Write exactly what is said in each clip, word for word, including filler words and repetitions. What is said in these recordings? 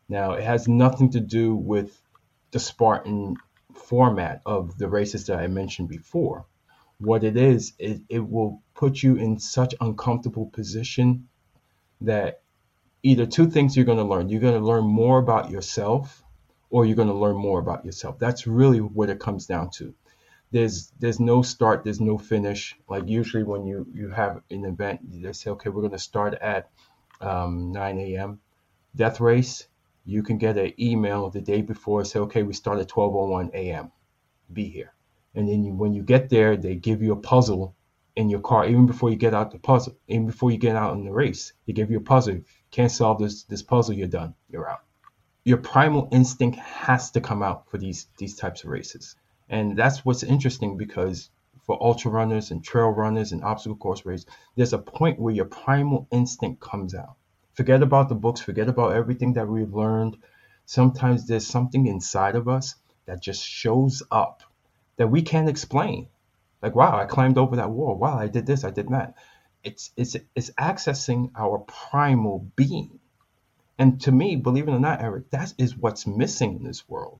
Now, it has nothing to do with the Spartan format of the races that I mentioned before. What it is, it, it will put you in such uncomfortable position that either two things you're going to learn. You're going to learn more about yourself, or you're going to learn more about yourself. That's really what it comes down to. There's there's no start, there's no finish. Like usually when you, you have an event, they say, okay, we're going to start at um, nine a.m. Death race, you can get an email the day before, say, okay, we start at twelve oh one a.m. Be here. And then you, when you get there, they give you a puzzle in your car, even before you get out the puzzle, even before you get out in the race. They give you a puzzle. If you can't solve this this puzzle, you're done. You're out. Your primal instinct has to come out for these these types of races. And that's what's interesting, because for ultra runners and trail runners and obstacle course races, there's a point where your primal instinct comes out. Forget about the books, forget about everything that we've learned. Sometimes there's something inside of us that just shows up that we can't explain. Like, wow, I climbed over that wall. Wow, I did this, I did that. It's it's it's accessing our primal being. And to me, believe it or not, Eric, that is what's missing in this world.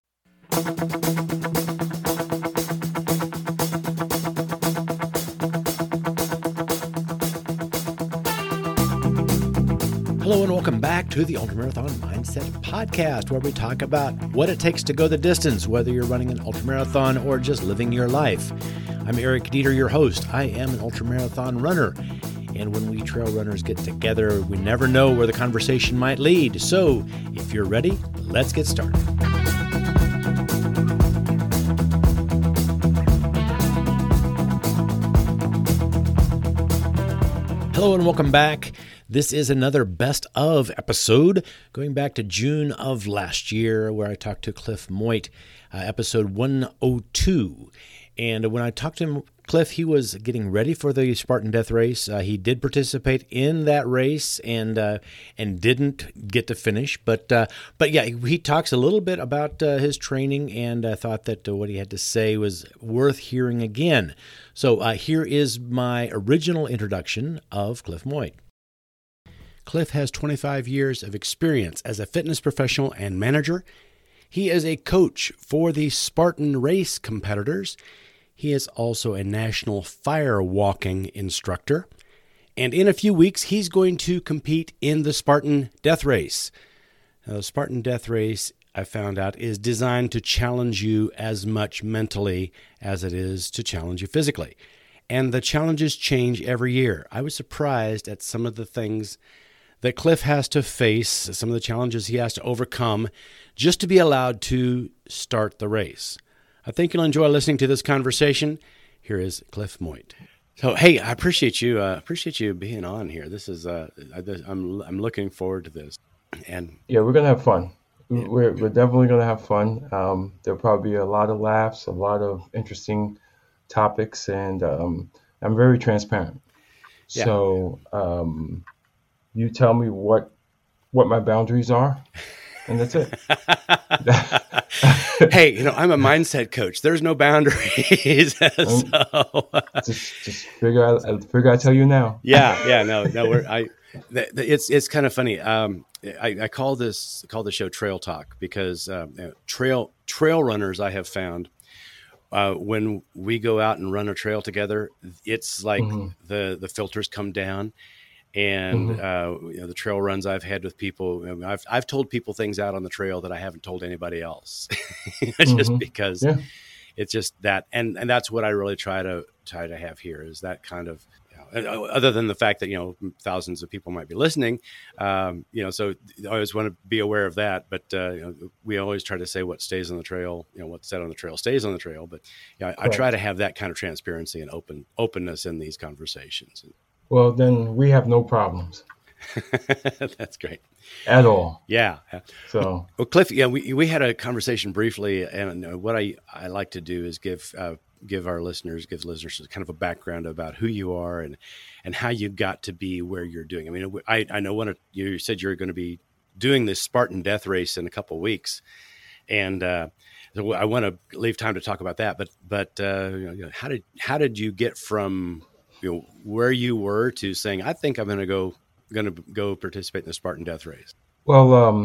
Hello and welcome back to the Ultramarathon Mindset Podcast, where we talk about what it takes to go the distance, whether you're running an ultramarathon or just living your life. I'm Eric Dieter, your host. I am an ultramarathon runner. And when we trail runners get together, we never know where the conversation might lead. So if you're ready, let's get started. Hello and welcome back. This is another best of episode going back to June of last year, where I talked to Cliff Moit, uh, episode one oh two. And when I talked to him, Cliff, he was getting ready for the Spartan Death Race. Uh, he did participate in that race and uh, and didn't get to finish. But uh, but yeah, he talks a little bit about uh, his training, and I thought that uh, what he had to say was worth hearing again. So uh, here is my original introduction of Cliff Moit. Cliff has twenty-five years of experience as a fitness professional and manager. He is a coach for the Spartan race competitors. He is also a national fire walking instructor. And in a few weeks, he's going to compete in the Spartan Death Race. Now, the Spartan Death Race, I found out, is designed to challenge you as much mentally as it is to challenge you physically. And the challenges change every year. I was surprised at some of the things that Cliff has to face, some of the challenges he has to overcome just to be allowed to start the race. I think you'll enjoy listening to this conversation. Here is Cliff Moit. So, hey, I appreciate you. Uh, appreciate you being on here. This is uh, I, I'm I'm looking forward to this. And yeah, we're gonna have fun. Yeah. We're we're definitely gonna have fun. Um, there'll probably be a lot of laughs, a lot of interesting topics, and um, I'm very transparent. Yeah. So. Um, You tell me what what my boundaries are, and that's it. Hey, you know, I'm a mindset coach. There's no boundaries. so. just just figure out figure I tell you now. yeah, yeah, no, no. We're, I, the, the, it's it's kind of funny. Um, I, I call this call the show Trail Talk because um, you know, trail trail runners I have found. Uh, when we go out and run a trail together, it's like mm-hmm. the the filters come down. And mm-hmm. uh, you know, the trail runs I've had with people, I mean, I've I've told people things out on the trail that I haven't told anybody else, just mm-hmm. because yeah. it's just that, and, and that's what I really try to try to have here is that kind of, you know, other than the fact that you know thousands of people might be listening, um, you know, so I always want to be aware of that. But uh, you know, we always try to say what stays on the trail, you know, what's said on the trail stays on the trail. But you know, I, I try to have that kind of transparency and open openness in these conversations. Well, then we have no problems. That's great. At all. Yeah. So, well, Cliff, yeah, we we had a conversation briefly, and what I, I like to do is give uh, give our listeners, give listeners kind of a background about who you are and and how you got to be where you're doing. I mean, I I know one of you said you're going to be doing this Spartan Death Race in a couple of weeks, and uh, so I want to leave time to talk about that. But but uh, you know, how did how did you get from you know, where you were to saying, I think I'm going to go going to go participate in the Spartan Death Race? Well, um,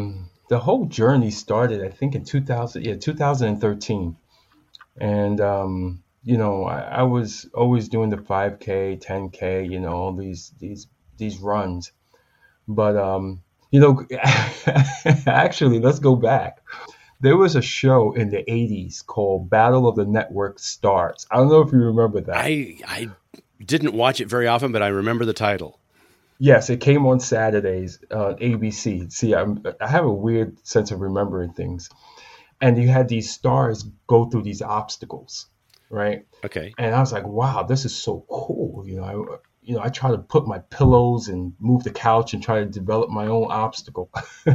the whole journey started, I think, in two thousand, yeah, two thousand thirteen. And, um, you know, I, I was always doing the five K, ten K, you know, all these, these, these runs. But, um, you know, actually, let's go back. There was a show in the eighties called Battle of the Network Stars. I don't know if you remember that. I I didn't watch it very often, but I remember the title. Yes, it came on Saturdays, uh, A B C. See, I'm, I have a weird sense of remembering things. And you had these stars go through these obstacles, right? Okay. And I was like, wow, this is so cool. You know, I, you know, I try to put my pillows and move the couch and try to develop my own obstacle.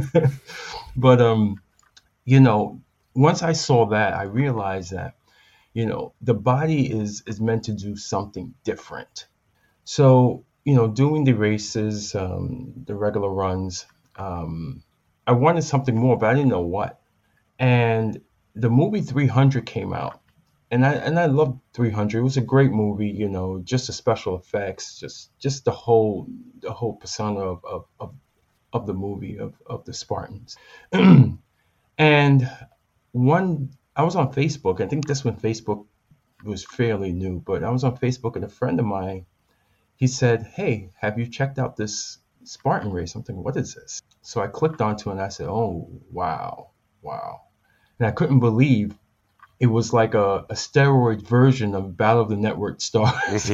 But, um, you know, once I saw that, I realized that, you know, the body is is meant to do something different. So, you know, doing the races, um, the regular runs, um, I wanted something more, but I didn't know what. And the movie three hundred came out, and I and I loved three hundred. It was a great movie, you know, just the special effects, just just the whole the whole persona of of of, of the movie of of the Spartans. And one, I was on Facebook. I think this when Facebook was fairly new, but I was on Facebook, and a friend of mine, he said, "Hey, have you checked out this Spartan race?" I'm thinking, "What is this?" So I clicked onto it, and I said, "Oh, wow, wow." And I couldn't believe it was like a, a steroid version of Battle of the Network Stars.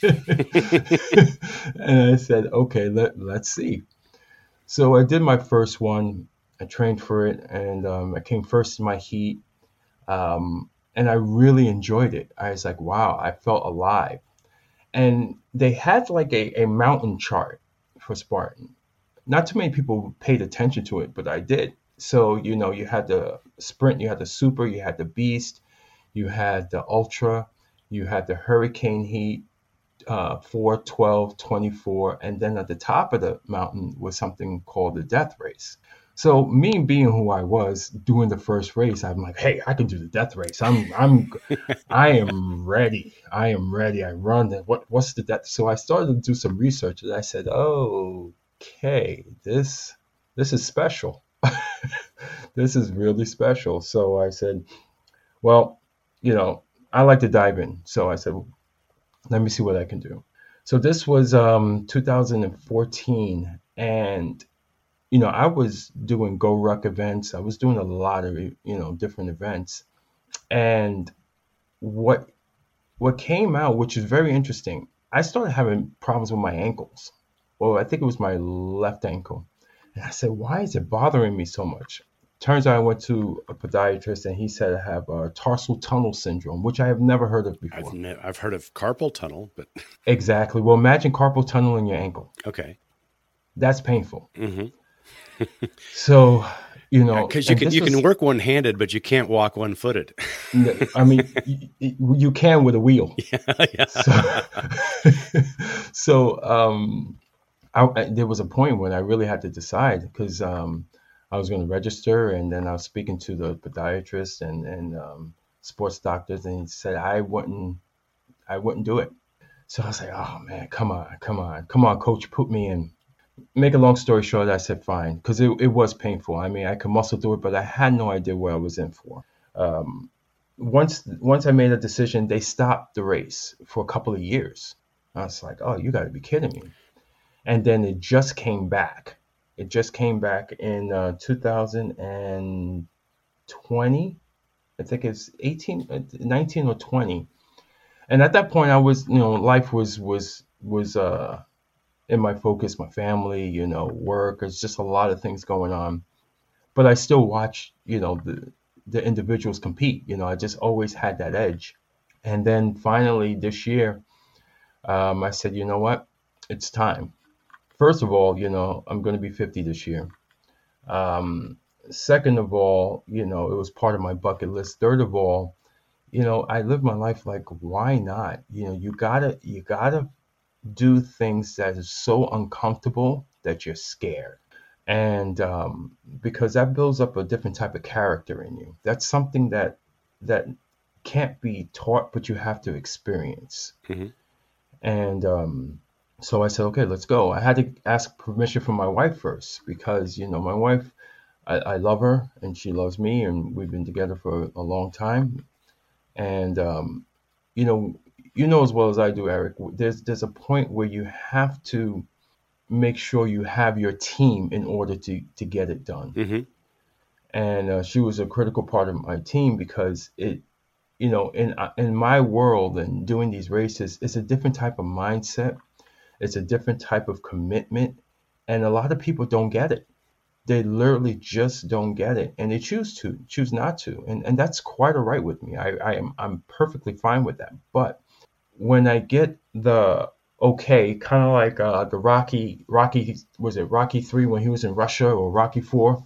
Mm-hmm. And I said, okay, let, let's see. So I did my first one. I trained for it, and um, I came first in my heat. Um, and I really enjoyed it. I was like, wow, I felt alive. And they had like a, a mountain chart for Spartan. Not too many people paid attention to it, but I did. So, you know, you had the sprint, you had the super, you had the beast, you had the ultra, you had the hurricane heat, uh, four, twelve, twenty-four, and then at the top of the mountain was something called the death race. So me being who I was doing the first race, I'm like, hey, I can do the death race. I'm, I'm, I am ready. I am ready. I run. The, what, what's the death? So I started to do some research, and I said, oh, okay, this, this is special. This is really special. So I said, well, you know, I like to dive in. So I said, well, let me see what I can do. So this was um, two thousand fourteen, and you know, I was doing Go Ruck events. I was doing a lot of you know different events, and what what came out, which is very interesting, I started having problems with my ankles. Well, I think it was my left ankle, and I said, why is it bothering me so much? Turns out I went to a podiatrist, and he said I have uh, tarsal tunnel syndrome, which I have never heard of I've before. ne- I've heard of carpal tunnel, but Exactly. Well, imagine carpal tunnel in your ankle. okay. That's painful. Mm-hmm. So, you know, Because you and can this you was, can work one handed, but you can't walk one footed. I mean, y- y- you can with a wheel. Yeah. So, so um, I, I- there was a point when I really had to decide because um, I was going to register, and then I was speaking to the podiatrist and and um, sports doctors, and he said I wouldn't I wouldn't do it. So I was like, oh man, come on, come on, come on, coach, put me in. Make a long story short, I said fine because it, it was painful. I mean, I could muscle through it, but I had no idea what I was in for. Um, once once I made a decision, they stopped the race for a couple of years. I was like, oh, you got to be kidding me. And then it just came back. It just came back in uh, two thousand twenty. I think it's eighteen, uh, nineteen or twenty. And at that point, I was, you know, life was was was uh, in my focus, my family, you know, work. There's just a lot of things going on. But I still watch, you know, the the individuals compete. You know, I just always had that edge. And then finally this year, um, I said, you know what, it's time. First of all, you know, I'm going to be fifty this year. Um, Second of all, you know, it was part of my bucket list. Third of all, you know, I live my life like, why not? You know, you gotta, you gotta do things that is so uncomfortable that you're scared. And um, because that builds up a different type of character in you. That's something that that can't be taught, but you have to experience. Mm-hmm. And um, so I said, okay, let's go. I had to ask permission from my wife first because, you know, my wife, I, I love her and she loves me, and we've been together for a long time. And um, you know, you know as well as I do, Eric. There's there's a point where you have to make sure you have your team in order to to get it done. Mm-hmm. And uh, she was a critical part of my team because it, you know, in uh, in my world and doing these races, it's a different type of mindset. It's a different type of commitment, and a lot of people don't get it. They literally just don't get it, and they choose to choose not to, and and that's quite all right with me. I, I am I'm perfectly fine with that. But when I get the okay, kind of like uh, the Rocky Rocky was it Rocky three when he was in Russia, or Rocky four,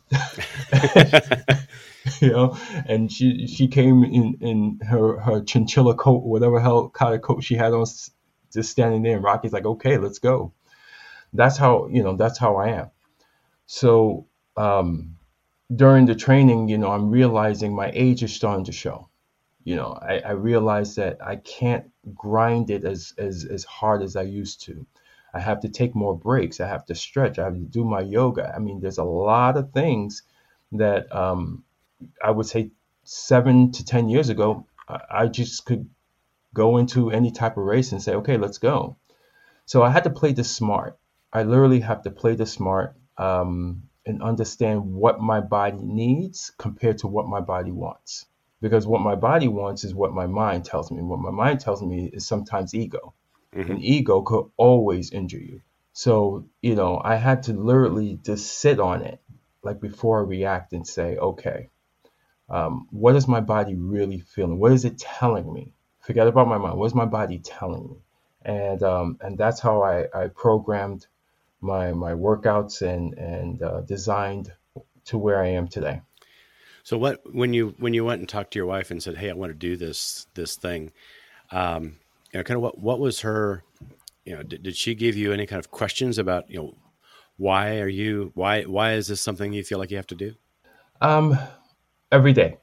you know, and she she came in in her her chinchilla coat, whatever hell kind of coat she had on, s- just standing there, and Rocky's like, okay, let's go. That's how, you know, that's how I am. So um, during the training, you know, I'm realizing my age is starting to show. You know, I, I realize that I can't grind it as, as as hard as I used to. I have to take more breaks. I have to stretch. I have to do my yoga. I mean, there's a lot of things that um, I would say seven to ten years ago, I, I just could go into any type of race and say, okay, let's go. So I had to play this smart. I literally have to play this smart, um, and understand what my body needs compared to what my body wants. Because what my body wants is what my mind tells me. What my mind tells me is sometimes ego, Mm-hmm. and ego could always injure you. So, you know, I had to literally just sit on it, like before I react and say, okay, um, what is my body really feeling? What is it telling me? Forget about my mind. What is my body telling me? And um, and that's how I, I programmed my my workouts and and uh, designed to where I am today. So what when you when you went and talked to your wife and said, "Hey, I want to do this this thing," um, you know, kind of what what was her, you know, did, did she give you any kind of questions about, you know, why are you why why is this something you feel like you have to do? Um, every day.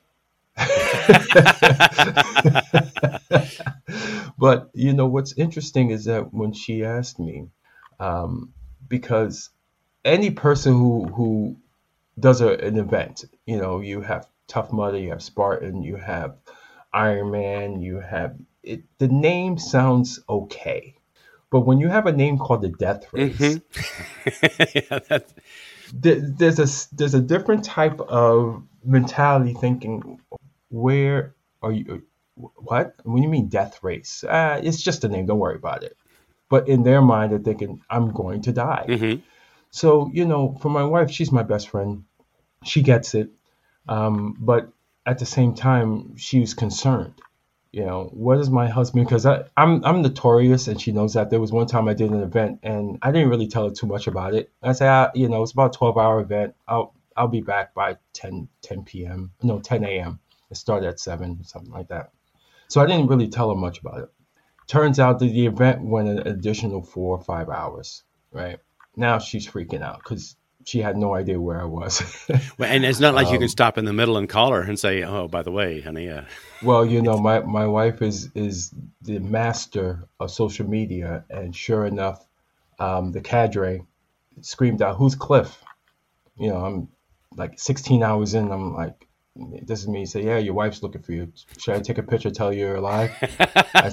But you know what's interesting is that when she asked me, um, because any person who who does a, an event, you know, you have Tough Mudder, you have Spartan, you have Iron Man, you have it. The name sounds okay, but when you have a name called the Death Mm-hmm. Race, Yeah, that's, there, there's a s- there's a different type of mentality thinking. Where are you? What? When you mean Death Race, uh, it's just a name. Don't worry about it. But in their mind, they're thinking, I'm going to die. mm-hmm. So, you know, for my wife, she's my best friend. She gets it. Um, but at the same time, she was concerned. You know, what is my husband? Because I'm I'm notorious, and she knows that. There was one time I did an event, and I didn't really tell her too much about it. I said, ah, you know, it's about a twelve hour event. I'll I'll be back by ten ten p m. No, ten a m. It started at seven, something like that. So I didn't really tell her much about it. Turns out that the event went an additional four or five hours. Right now, she's freaking out because she had no idea where I was. Well, and it's not like you can um, stop in the middle and call her and say, "Oh, by the way, honey, uh, Well, you know, it's my, my wife is is the master of social media, and sure enough, um, the cadre screamed out, "Who's Cliff?" You know, I'm like sixteen hours in. I'm like, this is me. Say, yeah, your wife's looking for you. Should I take a picture, tell you you're alive? I,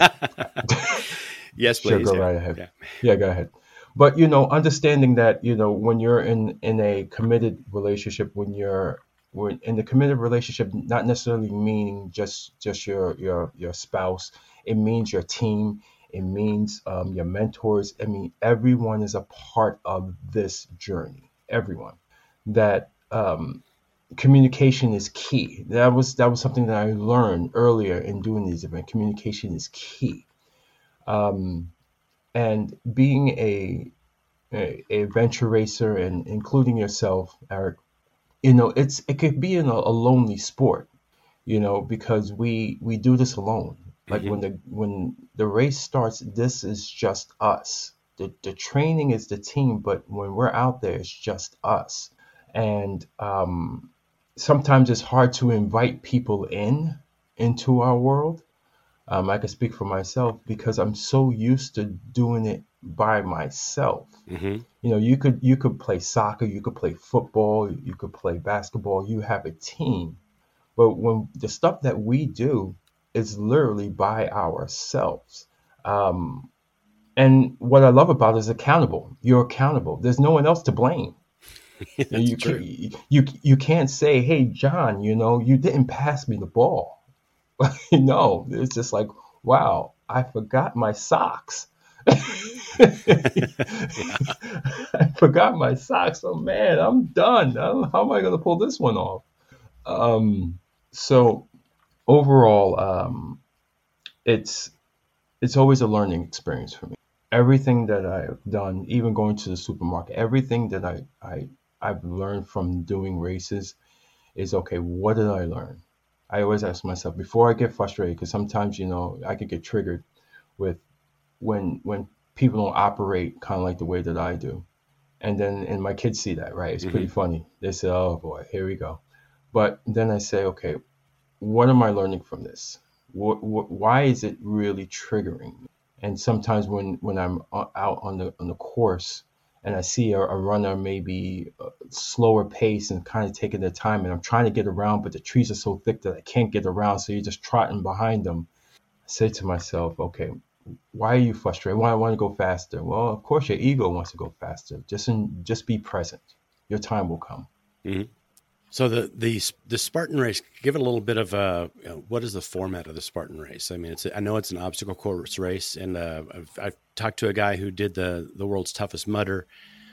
yes, sure, please, go yeah, right ahead. yeah, Yeah, go ahead. But you know, understanding that, you know, when you're in in a committed relationship, when you're when in the committed relationship, not necessarily meaning just just your your your spouse. It means your team. It means um, your mentors. I mean, everyone is a part of this journey. Everyone. That um, communication is key. That was that was something that I learned earlier in doing these events. Communication is key. Um, and being a, a a venture racer, and including yourself, Eric, you know, it's it could be in a, a lonely sport, you know, because we we do this alone. Like hmm when the when the race starts, this is just us. The the training is the team, but when we're out there, it's just us. And um, sometimes it's hard to invite people in into our world. Um, I can speak for myself because I'm so used to doing it by myself. Mm-hmm. You know, you could you could play soccer, you could play football, you could play basketball. You have a team, but when the stuff that we do is literally by ourselves. Um, and what I love about it is accountable. You're accountable. There's no one else to blame. That's You true. can't you you can't say, "Hey, John, you know, you didn't pass me the ball." No, it's just like, wow, I forgot my socks. Yeah. I forgot my socks. Oh man, I'm done. How how am I going to pull this one off? Um, so overall, um, it's it's always a learning experience for me. Everything that I've done, even going to the supermarket, everything that I, I I've learned from doing races is okay, what did I learn? I always ask myself before I get frustrated, because sometimes, you know, I could get triggered with when when people don't operate kind of like the way that I do. And then and my kids see that, right? It's pretty Mm-hmm. funny. They say, "Oh boy, here we go." But then I say, "Okay, what am I learning from this? What, what, why is it really triggering me?" And sometimes when when I'm o- out on the on the course and I see a, a runner maybe uh, slower pace and kind of taking their time, and I'm trying to get around, but the trees are so thick that I can't get around, so you're just trotting behind them. I say to myself, okay, why are you frustrated? Why I want to go faster? Well, of course your ego wants to go faster. Just in, just be present. Your time will come. Mm-hmm. So the the the Spartan race, give it a little bit of a, you know, what is the format of the Spartan race? I mean, it's I know it's an obstacle course race, and uh, I've, I've talked to a guy who did the the world's toughest mudder,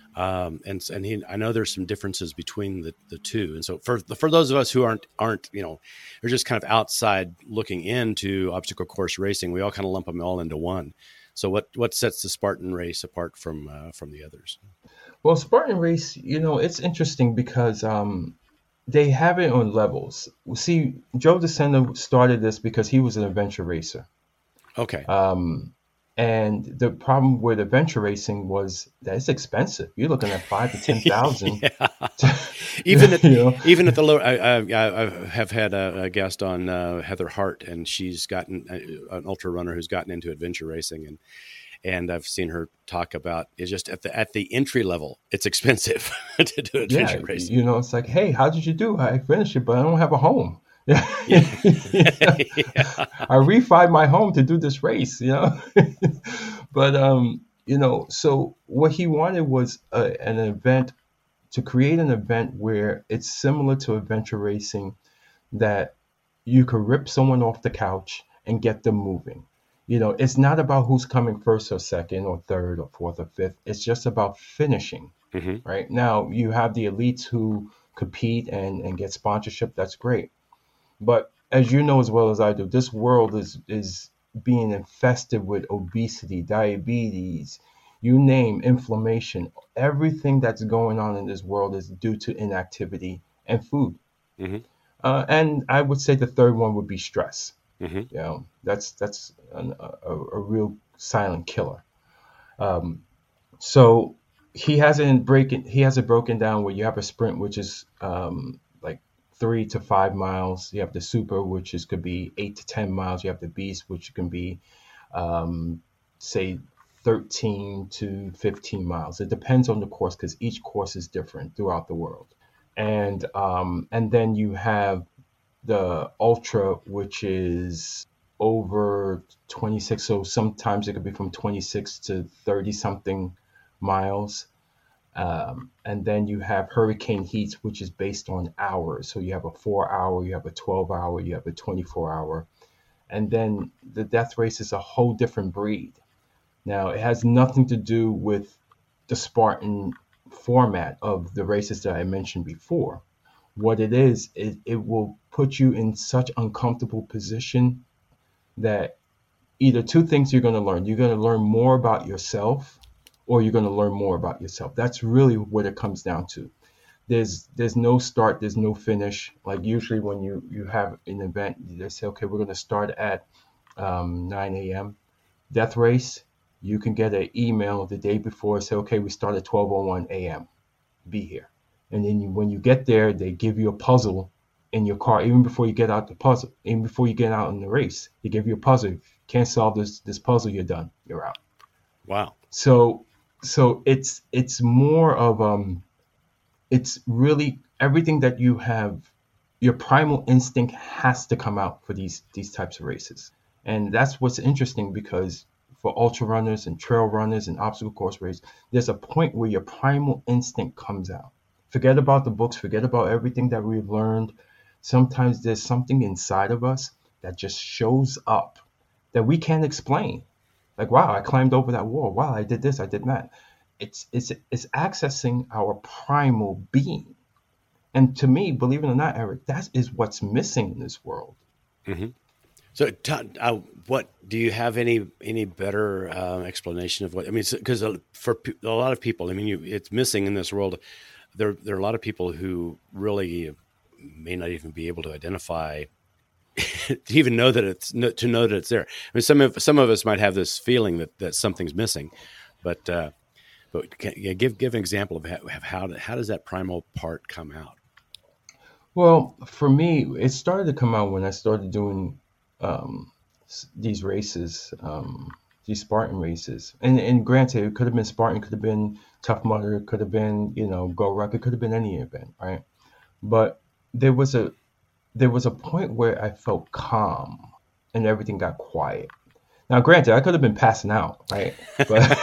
um, and and he I know there's some differences between the, the two. And so for for those of us who aren't aren't you know, they're just kind of outside looking into obstacle course racing, we all kind of lump them all into one. So what what sets the Spartan race apart from uh, from the others? Well, Spartan Race, you know, it's interesting because um, they have it on levels. See, Joe DeSena started this because he was an adventure racer. Okay. Um, and the problem with adventure racing was that it's expensive. You're looking at five to ten thousand. Yeah. To, even at you know, even at the low, I, I, I have had a, a guest on, uh, Heather Hart, and she's gotten uh, an ultra runner who's gotten into adventure racing, and and I've seen her talk about it's just at the at the entry level, it's expensive to do yeah, adventure racing. you know, it's like, hey, how did you do? I finished it, but I don't have a home. Yeah. Yeah. Yeah. I refied my home to do this race, you know. But um, you know, so what he wanted was a, an event to create an event where it's similar to adventure racing, that you could rip someone off the couch and get them moving. You know, it's not about who's coming first or second or third or fourth or fifth. It's just about finishing. Hmm. Right now, you have the elites who compete and, and get sponsorship. That's great. But as you know as well as I do, this world is is being infested with obesity, diabetes, you name, inflammation. Everything that's going on in this world is due to inactivity and food. Hmm. Uh, and I would say the third one would be stress. Hmm. You know, that's that's an, a, a real silent killer. Um, so he hasn't breaking he has it broken down where you have a sprint, which is um, like three to five miles. You have the super, which is could be eight to ten miles. You have the beast, which can be um, say thirteen to fifteen miles. It depends on the course because each course is different throughout the world. And um, and then you have the ultra, which is over twenty-six. So sometimes it could be from twenty-six to thirty something miles. Um, and then you have hurricane heats, which is based on hours. So you have a four hour, you have a twelve hour, you have a twenty-four hour. And then the death race is a whole different breed. Now, it has nothing to do with the Spartan format of the races that I mentioned before. What it is, it, it will put you in such uncomfortable position that either two things you're going to learn. You're going to learn more about yourself, or you're going to learn more about yourself. That's really what it comes down to. There's there's no start, there's no finish. Like usually when you you have an event, they say, okay, we're going to start at um, nine a m. Death race, you can get an email the day before, say, okay, we start at twelve oh one a m. Be here. And then you, when you get there, they give you a puzzle in your car, even before you get out the puzzle, even before you get out in the race. They give you a puzzle. If you can't solve this this puzzle, you're done. You're out. Wow. So so it's it's more of um it's really everything that you have, your primal instinct has to come out for these these types of races. And that's what's interesting, because for ultra runners and trail runners and obstacle course race, there's a point where your primal instinct comes out. Forget about the books, forget about everything that we've learned. Sometimes there's something inside of us that just shows up that we can't explain. Like, wow, I climbed over that wall. Wow, I did this, I did that. It's it's it's accessing our primal being. And to me, believe it or not, Eric, that is what's missing in this world. Mm-hmm. So, uh, what do you have any any better uh, explanation of what I mean? Because for a lot of people, I mean, you, it's missing in this world. There, there are a lot of people who really may not even be able to identify, to even know that it's to know that it's there. I mean, some of some of us might have this feeling that, that something's missing, but uh, but can, yeah, give give an example of how of how, how does that primal part come out? Well, for me, it started to come out when I started doing um, these races, um, these Spartan races. And and granted, it could have been Spartan, could have been Tough Mudder, it could have been, you know, Go Ruck, it could have been any event, right? But there was a there was a point where I felt calm and everything got quiet. Now, granted, I could have been passing out, right? But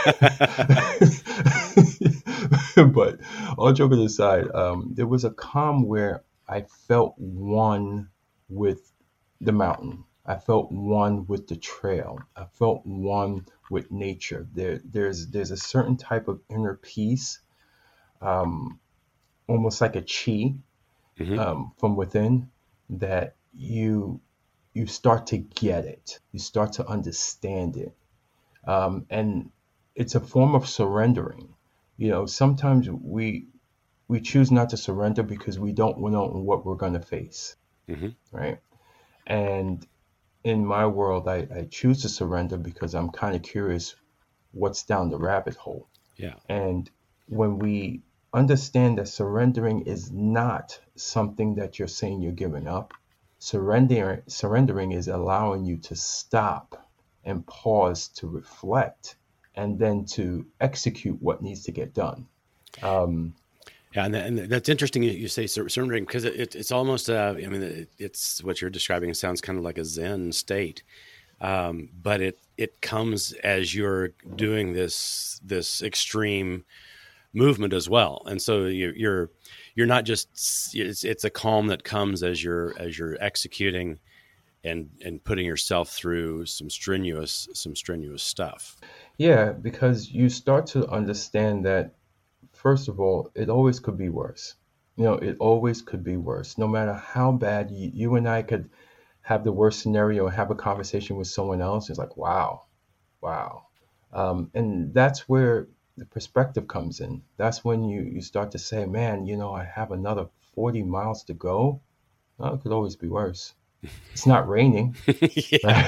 but all joking aside, um, there was a calm where I felt one with the mountain. I felt one with the trail. I felt one with nature. There, there's there's a certain type of inner peace, um, almost like a chi, Mm-hmm. um, from within, that you you start to get it. You start to understand it, um, and it's a form of surrendering. You know, sometimes we we choose not to surrender because we don't know what we're going to face, Mm-hmm. right? And in my world, I, I choose to surrender because I'm kind of curious what's down the rabbit hole. Yeah. And when we understand that surrendering is not something that you're saying you're giving up, surrendering surrendering is allowing you to stop and pause to reflect and then to execute what needs to get done. Um, Yeah, and, that, and that's interesting. You say surrendering because it, it, it's almost. Uh, I mean, it, it's what you're describing. It sounds kind of like a Zen state, um, but it it comes as you're doing this this extreme movement as well. And so you're you're you're not just. It's it's a calm that comes as you're as you're executing, and and putting yourself through some strenuous some strenuous stuff. yeah, because you start to understand that, first of all, it always could be worse. You know, it always could be worse. No matter how bad you, you and I could have the worst scenario and have a conversation with someone else, it's like, wow, wow. Um, and that's where the perspective comes in. That's when you, you start to say, man, you know, I have another forty miles to go. Well, it could always be worse. It's not raining. Yeah.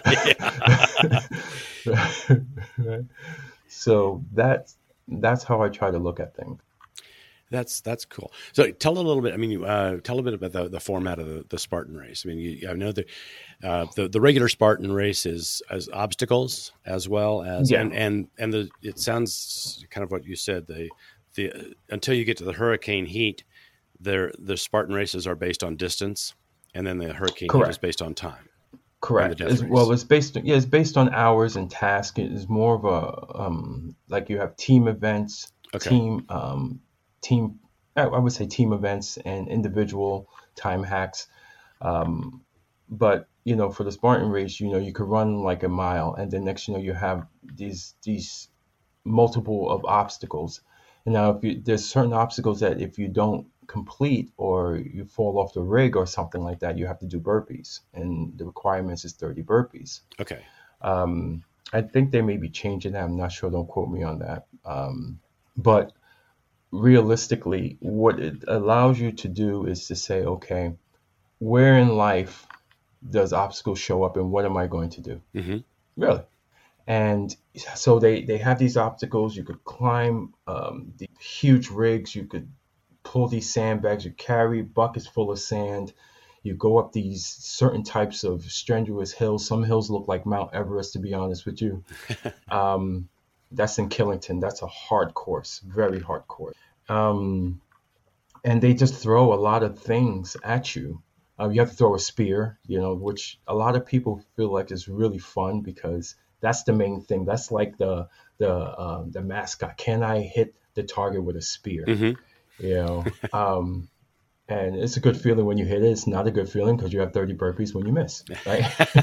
Right? So that's that's how I try to look at things. That's that's cool. So tell a little bit. I mean, uh, tell a bit about the, the format of the, the Spartan race. I mean, you, I know that uh, the the regular Spartan race is as obstacles as well as Yeah, and and and the it sounds kind of what you said. The the uh, until you get to the hurricane heat, there the Spartan races are based on distance, and then the hurricane heat is correct. based on time and the Correct. death As well, race. it's based yeah, it's based on hours and tasks. It is more of a um like you have team events, Okay. team um team I I would say team events and individual time hacks. Um, but you know, for the Spartan race, you know, you could run like a mile, and then next you know you have these these multiple of obstacles. And now, if you, there's certain obstacles that if you don't complete or you fall off the rig or something like that, you have to do burpees, and the requirements is thirty burpees. Okay. Um, I think they may be changing that. I'm not sure. Don't quote me on that. Um, but realistically, what it allows you to do is to say, okay, where in life does obstacles show up, and what am I going to do? Mm-hmm. Really? And so they they have these obstacles. You could climb um, the huge rigs. You could pull these sandbags. You carry buckets full of sand. You go up these certain types of strenuous hills. Some hills look like Mount Everest, to be honest with you. Um, That's in Killington. That's a hard course, very hard course. Um, and they just throw a lot of things at you. Uh, you have to throw a spear, you know, which a lot of people feel like is really fun because that's the main thing. That's like the the uh, the mascot. Can I hit the target with a spear? Mm-hmm. You know, um, and it's a good feeling when you hit it. It's not a good feeling because you have thirty burpees when you miss, right?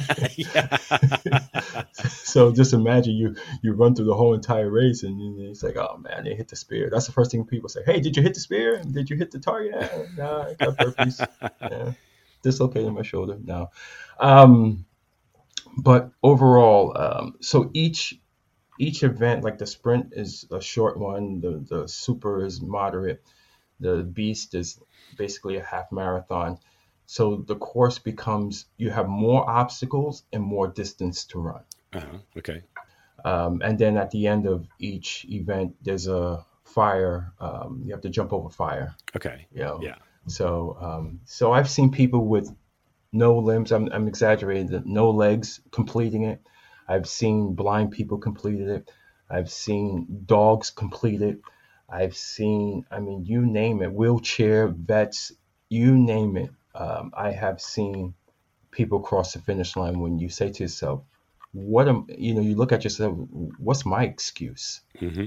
So just imagine you you run through the whole entire race and it's like, oh man, they hit the spear. That's the first thing people say. Hey, did you hit the spear? Did you hit the target? Eh, nah, I got burpees. Yeah. Dislocated my shoulder. No. Um, but overall, um, so each each event, like the sprint is a short one, the the super is moderate, the beast is basically a half marathon. So the course becomes you have more obstacles and more distance to run. Uh-huh. Okay. Um, and then at the end of each event, there's a fire. Um, you have to jump over fire. Okay. You know? Yeah. So um, so I've seen people with no limbs. I'm, I'm exaggerating. that No legs completing it. I've seen blind people completed it. I've seen dogs complete it. I've seen, I mean, you name it, wheelchair vets, you name it. Um, I have seen people cross the finish line when you say to yourself, what am, you know, you look at yourself, what's my excuse? Mm-hmm.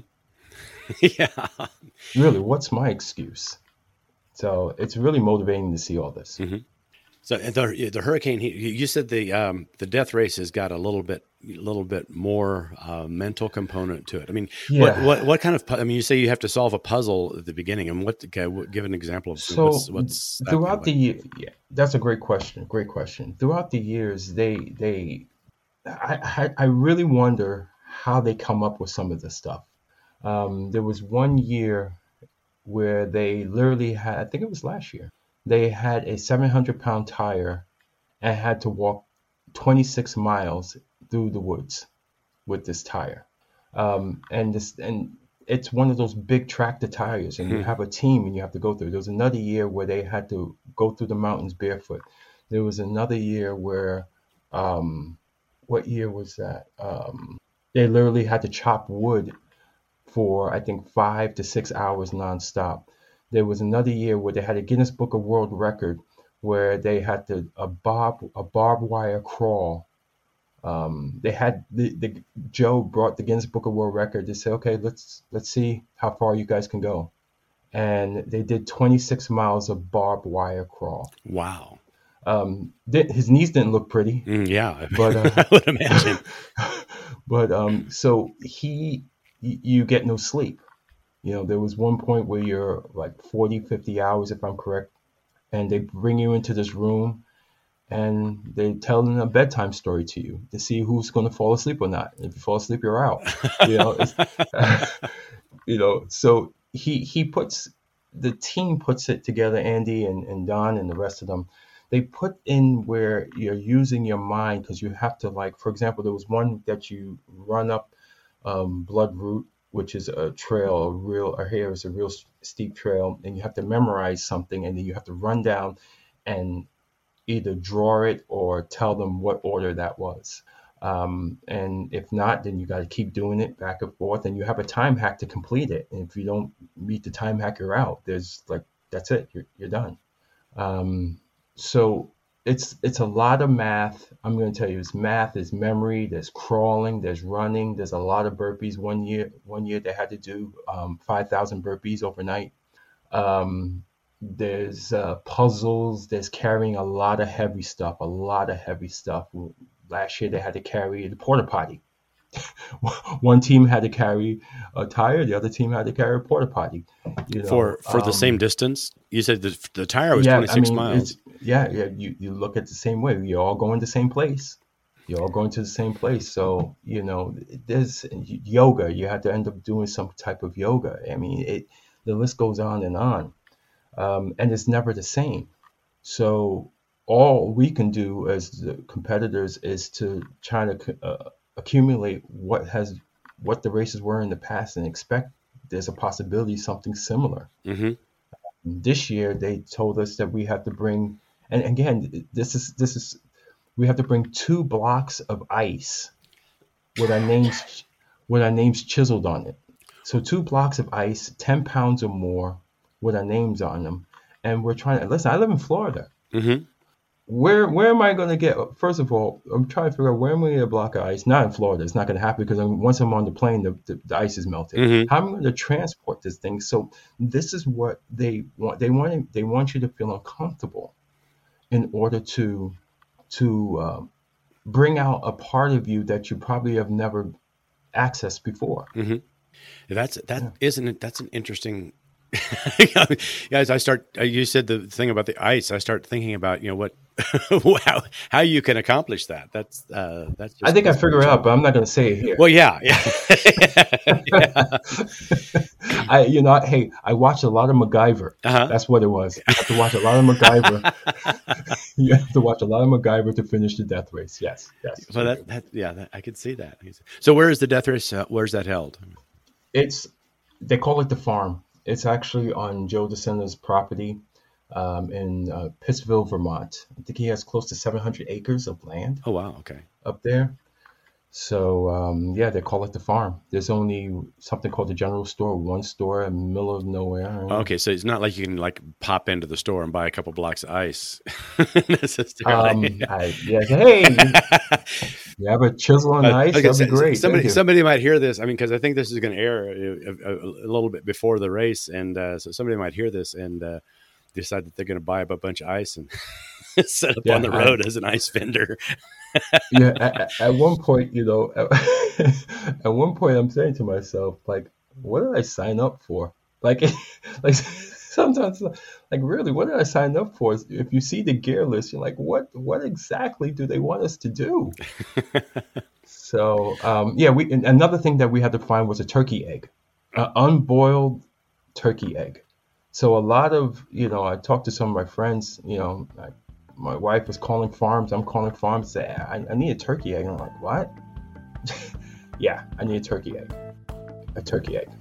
Yeah. Really, what's my excuse? So it's really motivating to see all this. Mm-hmm. So the the hurricane, you said the um, the death race has got a little bit a little bit more uh, mental component to it. I mean, Yeah. what, what what kind of? I mean, you say you have to solve a puzzle at the beginning, and what? Okay, give an example of So what's what's that throughout the like? year, yeah, that's a great question. Great question. Throughout the years, they they, I I, I really wonder how they come up with some of this stuff. Um, there was one year where they literally had, I think it was last year, they had a seven hundred pound tire and had to walk twenty-six miles through the woods with this tire. Um, and this, and it's one of those big tractor tires, and you Hmm. have a team and you have to go through. There was another year where they had to go through the mountains barefoot. There was another year where, um, what year was that? Um, they literally had to chop wood for I think five to six hours nonstop. There was another year where they had a Guinness Book of World Record where they had to a barb a barbed wire crawl. Um, they had the, the Joe brought the Guinness Book of World Record to say, okay, let's let's see how far you guys can go, and they did twenty-six miles of barbed wire crawl. Wow. Um, th- his knees didn't look pretty, Mm, yeah, but uh, I would imagine. but um, so he y- you get no sleep. You know, there was one point where you're like forty, fifty hours, if I'm correct, and they bring you into this room and they tell a bedtime story to you to see who's going to fall asleep or not. If you fall asleep, you're out. You know, it's, you know. So he he puts the team puts it together. Andy and, and Don and the rest of them. They put in where you're using your mind because you have to, like, for example, there was one that you run up um, Blood Route, which is a trail, a real, or here is a real steep trail, and you have to memorize something, and then you have to run down and either draw it or tell them what order that was. Um, and if not, then you got to keep doing it back and forth, and you have a time hack to complete it. And if you don't meet the time hack, you're out. There's like, that's it, you're, you're done. Um, so it's it's a lot of math. I'm going to tell you, it's math, there's memory, there's crawling, there's running, there's a lot of burpees. One year, one year they had to do um, five thousand burpees overnight. Um, there's uh, puzzles. There's carrying a lot of heavy stuff, a lot of heavy stuff. Last year they had to carry the porta potty. One team had to carry a tire, the other team had to carry a porta potty. You know, For for the same um, distance, you said the the tire was yeah, I twenty-six mean, miles. it's yeah, yeah. You you look at the same way. You're all going the same place. You're all going to the same place. So you know, there's yoga. You have to end up doing some type of yoga. I mean, it. The list goes on and on, um, and it's never the same. So all we can do as the competitors is to try to uh, accumulate what has what the races were in the past and expect there's a possibility something similar. Hmm. This year they told us that we have to bring, and again, this is this is we have to bring two blocks of ice with our names with our names chiseled on it. So two blocks of ice, ten pounds or more, with our names on them. And we're trying to listen. I live in Florida. Mm-hmm. Where where am I going to get? First of all, I'm trying to figure out where am I going to get a block of ice. Not in Florida. It's not going to happen because I'm, once I'm on the plane, the, the, the ice is melted. Mm-hmm. How am I going to transport this thing? So this is what they want. They want they want you to feel uncomfortable in order to to uh, bring out a part of you that you probably have never accessed before. Mm-hmm. That's that Yeah. isn't it? That's an interesting. Guys, I start. You said the thing about the ice. I start thinking about you know what, how how you can accomplish that. That's uh, that's. Just, I think I that's figure it out, but I'm not going to say it here. Well, yeah, yeah. yeah. I, you know, hey, I watched a lot of MacGyver. Uh-huh. That's what it was. You have to watch a lot of MacGyver. You have to watch a lot of MacGyver to finish the death race. Yes, yes. Well, that, that yeah, that, I could see that. So, where is the death race? Uh, where's that held? It's they call it the farm. It's actually on Joe DeSena's property um, in uh, Pittsville, Vermont. I think he has close to seven hundred acres of land Oh, wow. Okay. up there. So um, yeah, they call it the farm. There's only something called the general store, one store in the middle of nowhere. And, Okay, so it's not like you can like pop into the store and buy a couple blocks of ice. um, necessarily. I, yeah, hey, you, you have a chisel on Uh, ice? okay, That'd be so- great. Somebody, Thank you. somebody might hear this. I mean, because I think this is going to air a, a, a little bit before the race, and uh, so somebody might hear this and uh, decide that they're going to buy up a bunch of ice and set up Yeah, on the I- road as an ice vendor. yeah, at, at one point, you know, at, at one point, I'm saying to myself, like, what did I sign up for? Like, like sometimes, like, really, what did I sign up for? If you see the gear list, you're like, what, what exactly do they want us to do? So, um, yeah, we and another thing that we had to find was a turkey egg, an unboiled turkey egg. So a lot of, you know, I talked to some of my friends, you know, I, my wife was calling farms. I'm calling farms. Say, I, I need a turkey egg. And I'm like, what? Yeah, I need a turkey egg. A turkey egg.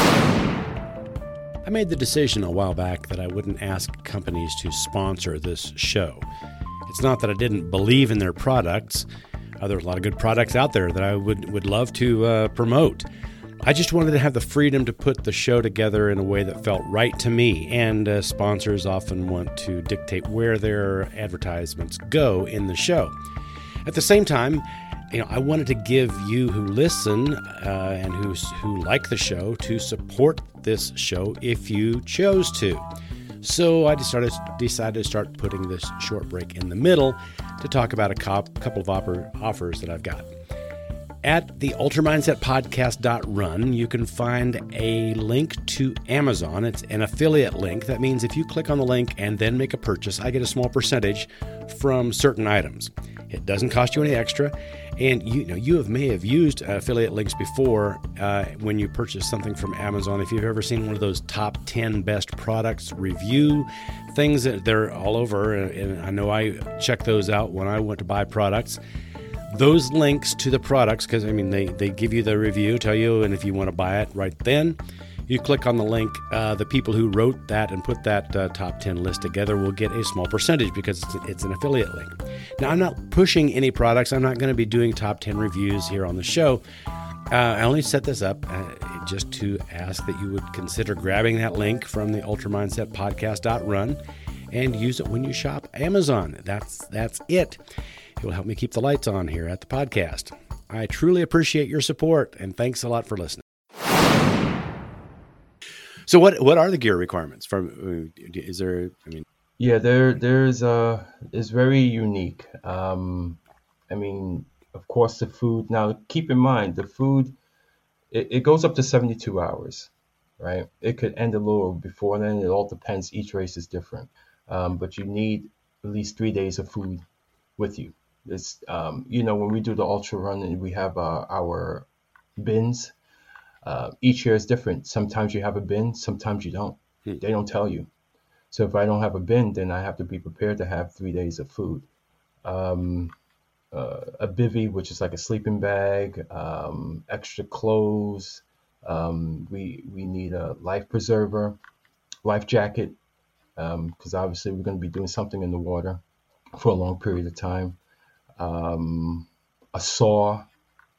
I made the decision a while back that I wouldn't ask companies to sponsor this show. It's not that I didn't believe in their products. Uh, there's a lot of good products out there that I would, would love to uh, promote. I just wanted to have the freedom to put the show together in a way that felt right to me, and uh, sponsors often want to dictate where their advertisements go in the show. At the same time, you know, I wanted to give you who listen uh, and who who like the show to support this show if you chose to. So I decided decided to start putting this short break in the middle to talk about a cop, couple of offer, offers that I've got. At the ultra mindset podcast dot run, you can find a link to Amazon. It's an affiliate link. That means if you click on the link and then make a purchase, I get a small percentage from certain items. It doesn't cost you any extra. And you, you know, you have, may have used uh, affiliate links before uh, when you purchase something from Amazon. If you've ever seen one of those top ten best products review things, that they're all over. And I know I check those out when I went to buy products. Those links to the products, because I mean, they, they give you the review, tell you, and if you want to buy it right then, you click on the link. Uh, the people who wrote that and put that uh, top ten list together will get a small percentage because it's, it's an affiliate link. Now, I'm not pushing any products. I'm not going to be doing top ten reviews here on the show. Uh, I only set this up uh, just to ask that you would consider grabbing that link from the ultra mindset podcast dot run and use it when you shop Amazon. That's that's it. It will help me keep the lights on here at the podcast. I truly appreciate your support, and thanks a lot for listening. So what what are the gear requirements? From is there, I mean... Yeah, there there's uh is very unique. Um, I mean, of course, the food. Now, keep in mind, the food, it, it goes up to seventy-two hours, right? It could end a little before then. It all depends. Each race is different. Um, but you need at least three days of food with you. It's, um, you know, when we do the ultra run and we have uh, our bins, uh, each year is different. Sometimes you have a bin, sometimes you don't. Hmm. They don't tell you. So if I don't have a bin, then I have to be prepared to have three days of food. Um, uh, a bivy, which is like a sleeping bag, um, extra clothes. Um, we we need a life preserver, life jacket, because um, obviously we're going to be doing something in the water for a long period of time. Um, a saw,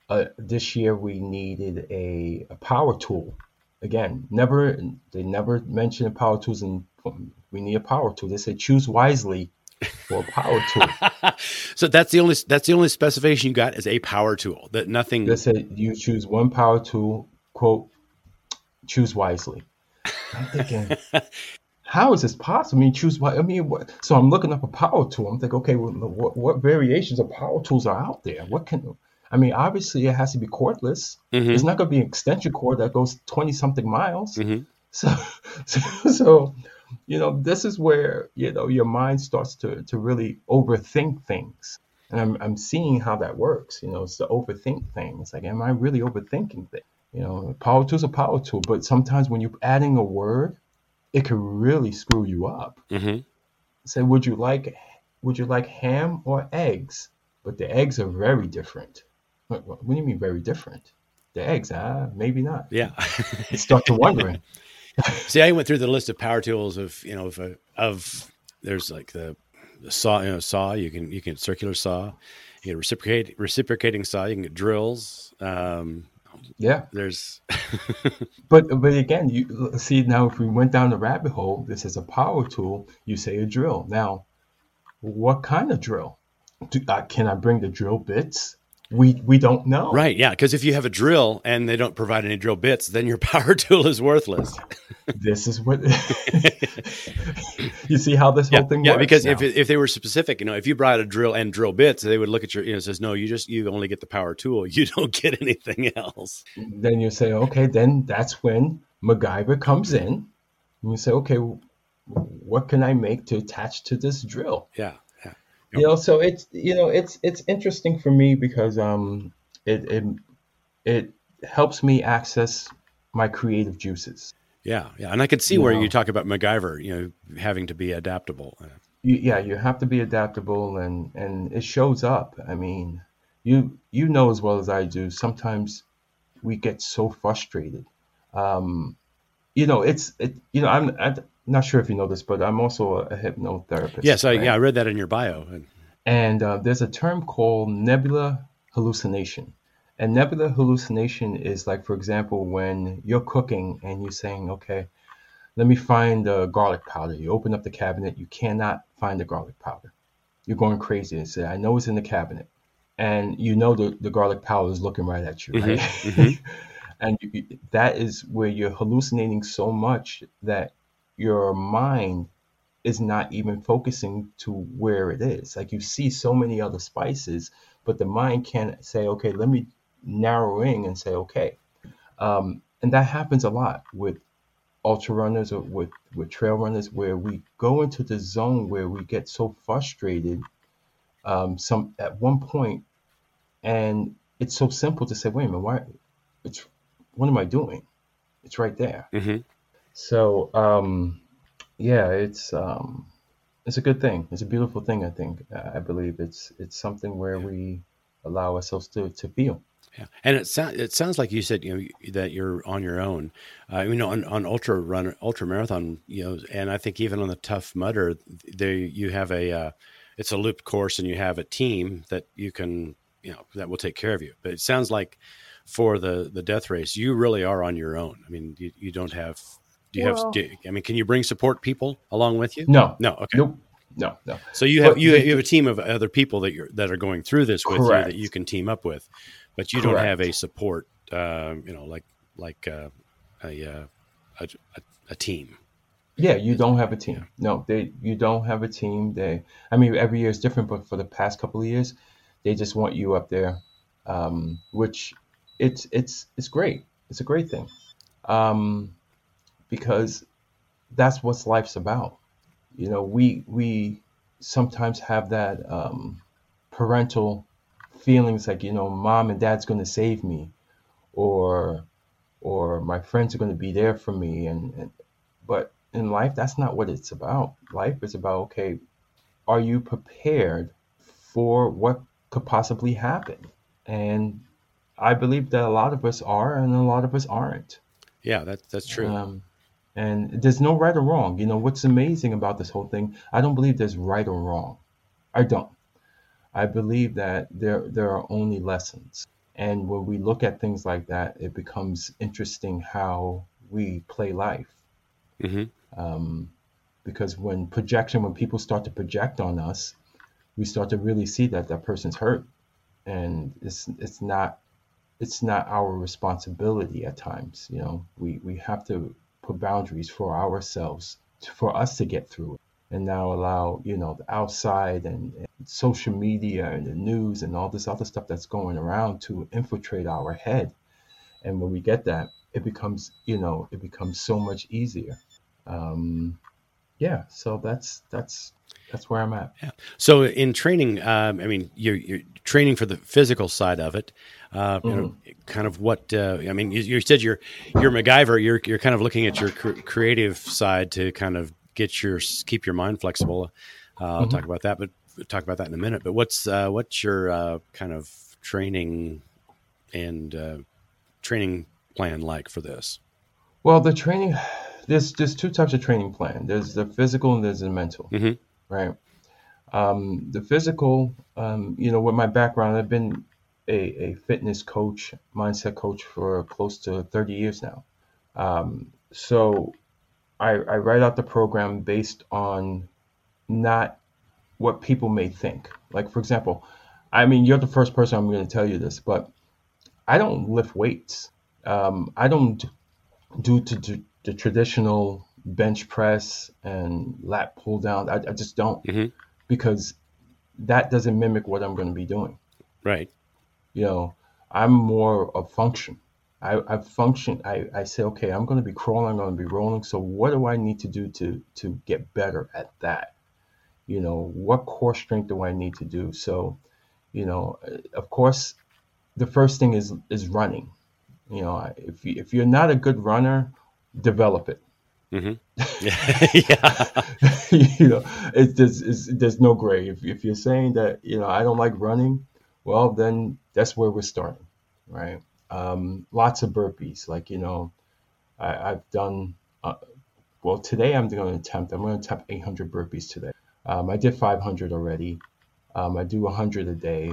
uh, this year we needed a, a power tool. Again, never they never mentioned power tools, and we need a power tool. They said choose wisely for a power tool. So that's the only that's the only specification you got is a power tool. That nothing. They said you choose one power tool. Quote, choose wisely. I'm thinking, how is this possible? I mean, choose what? I mean, what? So I'm looking up a power tool. I'm thinking, okay, well, what, what variations of power tools are out there? What can? I mean, obviously it has to be cordless. Mm-hmm. It's not going to be an extension cord that goes twenty something miles. Mm-hmm. So, so, so, you know, this is where, you know, your mind starts to, to really overthink things. And I'm, I'm seeing how that works. You know, it's the overthink thing. It's like, am I really overthinking things? You know, power tool's a power tool, but sometimes when you're adding a word, it could really screw you up. Mm-hmm. Say, would you like, would you like ham or eggs? But the eggs are very different. What, what, what do you mean very different? The eggs, ah, maybe not. Yeah. You start to wondering. See, I went through the list of power tools of, you know, of, a, of there's like the, the saw, you know, saw, you can, you can circular saw, you can reciprocate, reciprocating saw, you can get drills. Um, Yeah. There's, but, but again, you see now, if we went down the rabbit hole, this is a power tool, you say a drill. Now, what kind of drill? Do, uh, can I bring the drill bits? We we don't know. Right, yeah, because if you have a drill and they don't provide any drill bits, then your power tool is worthless. This is what you see how this whole yeah, thing yeah, works. Yeah, because now. if if they were specific, you know, if you brought a drill and drill bits, they would look at your, you know, it says no, you just you only get the power tool, you don't get anything else. Then you say, okay, then that's when MacGyver comes in, and you say, okay, what can I make to attach to this drill? Yeah. You know, so it's you know it's it's interesting for me because um it it it helps me access my creative juices. Yeah, yeah, and I could see You where know. you talk about MacGyver, you know, having to be adaptable. You, yeah, you have to be adaptable, and and it shows up. I mean, you you know as well as I do. Sometimes we get so frustrated. Um, you know, it's it. You know, I'm. I'm not sure if you know this, but I'm also a hypnotherapist. Yes, I, right? yeah, I read that in your bio. And uh, there's a term called nebula hallucination. And nebula hallucination is like, for example, when you're cooking and you're saying, okay, let me find the garlic powder. You open up the cabinet, you cannot find the garlic powder. You're going crazy and say, I know it's in the cabinet. And you know the, the garlic powder is looking right at you, right? Mm-hmm, mm-hmm. And you, that is where you're hallucinating so much that your mind is not even focusing to where it is. Like you see so many other spices, but the mind can't say, okay, let me narrow in and say, okay. Um, and that happens a lot with ultra runners or with, with trail runners, where we go into the zone where we get so frustrated um, some at one point, and it's so simple to say, wait a minute, why? It's what am I doing? It's right there. Mm-hmm. So, um, yeah, it's um, it's a good thing. It's a beautiful thing. I think. Uh, I believe it's it's something where Yeah. we allow ourselves to to feel. Yeah, and it sounds it sounds like you said, you know, that you're on your own. Uh, you know, on, on ultra run, ultra marathon, you know, and I think even on the Tough Mudder, there you have a uh, it's a looped course, and you have a team that you can, you know, that will take care of you. But it sounds like for the the death race, you really are on your own. I mean, you, you don't have. Do you Well, have? Do, I mean, can you bring support people along with you? no, No. Okay. nope, no, no. So you have But you, the, you have a team of other people that you're that are going through this with correct, you that you can team up with, but you don't have a correct. support, um, you know, like like uh, a, uh, a a a team. Yeah, you don't have a Yeah. team. No, they you don't have a team. They, I mean, every year is different, but for the past couple of years, they just want you up there, um, which it's it's it's great. It's a great thing, um, because that's what life's about. You know, we we sometimes have that um, parental feelings like, you know, mom and dad's going to save me, or or my friends are going to be there for me, and, and but in life, that's not what it's about. Life is about, okay, are you prepared for what could possibly happen? And I believe that a lot of us are, and a lot of us aren't. Yeah, that's that's true. Um, and there's no right or wrong. You know, what's amazing about this whole thing, I don't believe there's right or wrong. I don't. I believe that there there are only lessons. And when we look at things like that, it becomes interesting how we play life. Mm-hmm. Um, because when projection, when people start to project on us, we start to really see that that person's hurt, and it's it's not it's not our responsibility at times. You know, we we have to put boundaries for ourselves to, for us to get through it, and now allow, you know, the outside and, and social media and the news and all this other stuff that's going around to infiltrate our head. And when we get that, it becomes, you know, it becomes so much easier. Um, yeah, so that's that's that's where I'm at. Yeah. So in training, um, I mean, you're, you're training for the physical side of it. Uh, you know, Hmm. kind of what uh, I mean. You, you said you're you're MacGyver. You're you're kind of looking at your cr- creative side to kind of get your keep your mind flexible. Uh, I'll talk Hmm. about that, but talk about that in a minute. But what's uh, what's your uh, kind of training and uh, training plan like for this? Well, the training, there's there's two types of training plan. There's the physical and there's the mental, Mm-hmm. right? Um, the physical, um, you know, with my background, I've been a, a fitness coach, mindset coach for close to thirty years now. Um, so I, I write out the program based on not what people may think. Like, for example, I mean, you're the first person I'm going to tell you this, but I don't lift weights. Um, I don't do to, to the traditional bench press and lat pull down. I, I just don't, Mm-hmm. because that doesn't mimic what I'm going to be doing. Right. You know, I'm more of function. I, I function. I, I say, okay, I'm going to be crawling, I'm going to be rolling. So what do I need to do to to get better at that? You know, what core strength do I need to do? So, you know, of course, the first thing is is running. You know, if you, if you're not a good runner, develop it. Mm-hmm. Yeah. You know, it's, there's it's, there's no gray. If if you're saying that, you know, I don't like running, well, then that's where we're starting, right? Um, lots of burpees. Like, you know, I, I've done. Uh, well, today I'm going to attempt. I'm going to attempt eight hundred burpees today. Um, I did five hundred already. Um, I do one hundred a day.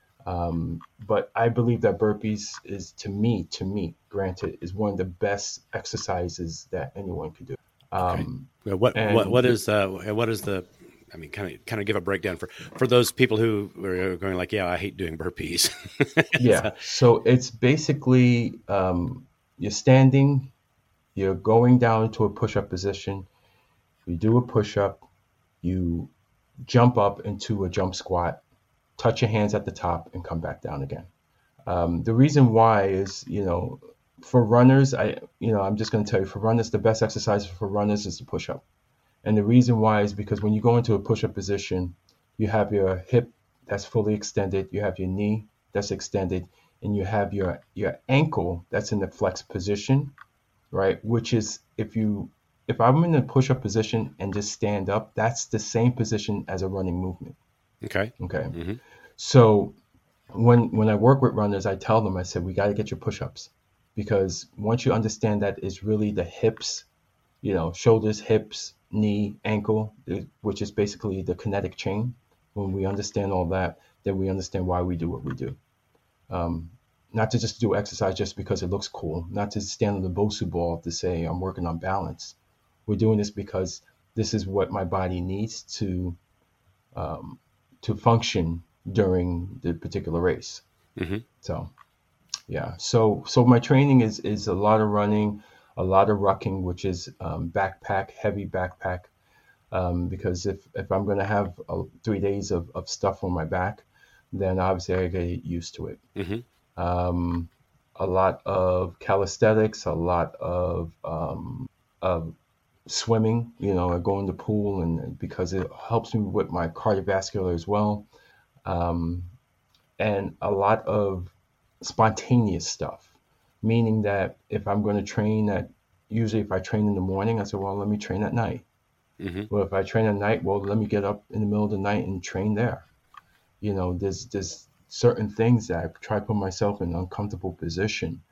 Um, but I believe that burpees is, to me, to me, granted, is one of the best exercises that anyone could do. Okay. Um, Well, what what and what the, is uh what is the I mean, kind of kind of give a breakdown for for those people who are going like, yeah, I hate doing burpees. yeah, So, so it's basically, um, you're standing, you're going down into a push-up position. You do a push-up, you jump up into a jump squat, touch your hands at the top, and come back down again. Um, the reason why is, you know, for runners, I, you know, I'm just going to tell you, for runners, the best exercise for runners is the push-up. And the reason why is because when you go into a push-up position, you have your hip that's fully extended, you have your knee that's extended, and you have your your ankle that's in the flex position, right? Which is, if you if I'm in a push-up position and just stand up, that's the same position as a running movement. okay. Okay. Mm-hmm. So when when I work with runners, I tell them, I said, we got to get your push-ups, because once you understand that it's really the hips, you know, shoulders, hips, knee, ankle, which is basically the kinetic chain. When we understand all that, then we understand why we do what we do. Um, not to just do exercise just because it looks cool, not to stand on the Bosu ball to say I'm working on balance. We're doing this because this is what my body needs to um, to function during the particular race. Mm-hmm. So yeah, so so my training is is a lot of running, a lot of rucking, which is um, backpack, heavy backpack. Um, because if, if I'm going to have uh, three days of, of stuff on my back, then obviously I get used to it. Mm-hmm. Um, a lot of calisthenics, a lot of, um, of swimming. You know, I go in the pool, and because it helps me with my cardiovascular as well. Um, and a lot of spontaneous stuff, meaning that if I'm going to train at, usually if I train in the morning, I say, well, let me train at night. Mm-hmm. Well, if I train at night, well, let me get up in the middle of the night and train there. You know, there's there's certain things that I try to put myself in an uncomfortable position,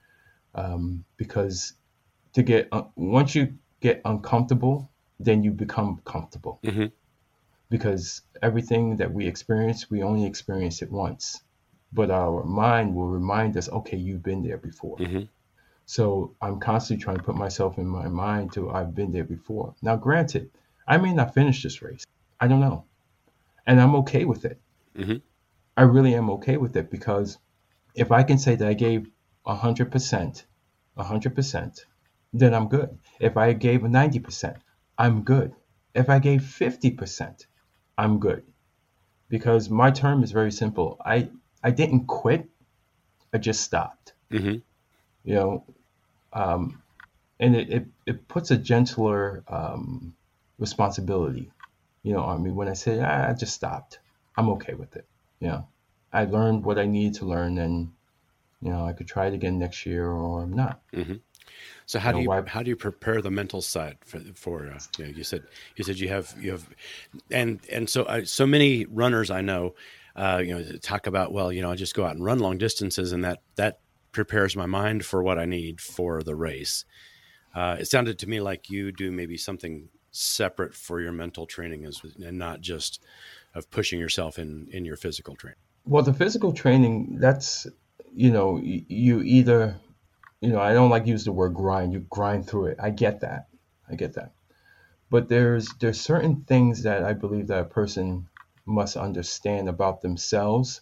um, because to get uh, once you get uncomfortable, then you become comfortable, Mm-hmm. because everything that we experience, we only experience it once. but our mind will remind us, okay, you've been there before. Mm-hmm. So I'm constantly trying to put myself in my mind to I've been there before. Now, granted, I may not finish this race. I don't know. And I'm okay with it. Mm-hmm. I really am okay with it, because if I can say that I gave one hundred percent, one hundred percent, then I'm good. If I gave ninety percent, I'm good. If I gave fifty percent, I'm good. Because my term is very simple. I, I didn't quit. I just stopped. Mm-hmm. You know, um, and it, it, it puts a gentler um, responsibility, you know, on me when I say, ah, I just stopped. I'm okay with it. You know, I learned what I needed to learn, and, you know, I could try it again next year or not. Mm-hmm. So how You do know, you why? how do you prepare the mental side for for uh, you know, you said you said you have you have and and so I, so many runners I know uh, you know talk about, well, you know, I just go out and run long distances, and that that prepares my mind for what I need for the race. Uh, it sounded to me like you do maybe something separate for your mental training, as and not just of pushing yourself in in your physical training. Well, the physical training, that's, you know, y- you either, you know, I don't like to use the word grind. You grind through it. I get that. I get that. But there's there's certain things that I believe that a person must understand about themselves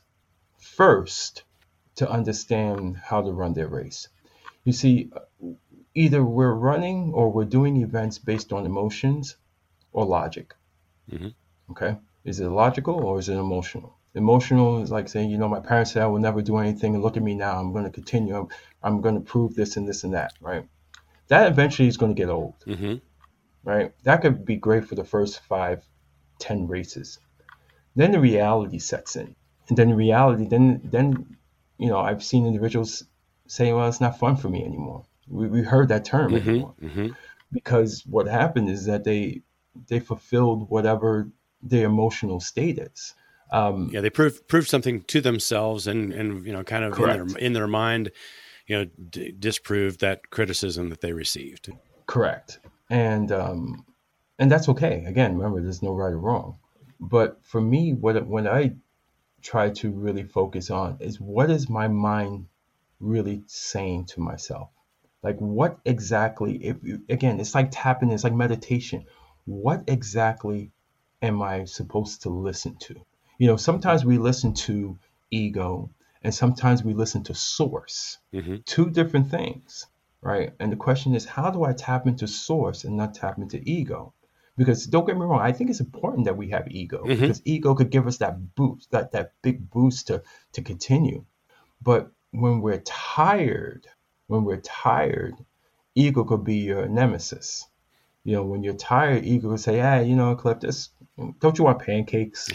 first to understand how to run their race. You see, either we're running or we're doing events based on emotions or logic. Mm-hmm. Okay? Is it logical or is it emotional? Emotional is like saying, you know, my parents said I will never do anything, and look at me now. I'm going to continue. I'm, I'm going to prove this and this and that, right? That eventually is going to get old, Mm-hmm. right? That could be great for the first five, ten races. Then the reality sets in. And then the reality, then, then, you know, I've seen individuals say, well, it's not fun for me anymore. We, we heard that term anymore. Mm-hmm. Mm-hmm. Because what happened is that they they fulfilled whatever their emotional state is. Um, Yeah, they proved proved something to themselves, and and you know, kind of in correct, their in their mind, you know, d- disproved that criticism that they received. correct, and um, and that's okay. Again, remember, there's no right or wrong. But for me, what when I try to really focus on is what is my mind really saying to myself? Like, what exactly? If you, again, it's like tapping. It's like meditation. What exactly am I supposed to listen to? You know, sometimes we listen to ego, and sometimes we listen to source. Mm-hmm. Two different things, right? And the question is, how do I tap into source and not tap into ego? Because don't get me wrong, I think it's important that we have ego, Mm-hmm. because ego could give us that boost, that that big boost to to continue. But when we're tired, when we're tired, ego could be your nemesis. You know, when you're tired, ego will say, "Hey, you know, Cliff, this don't you want pancakes?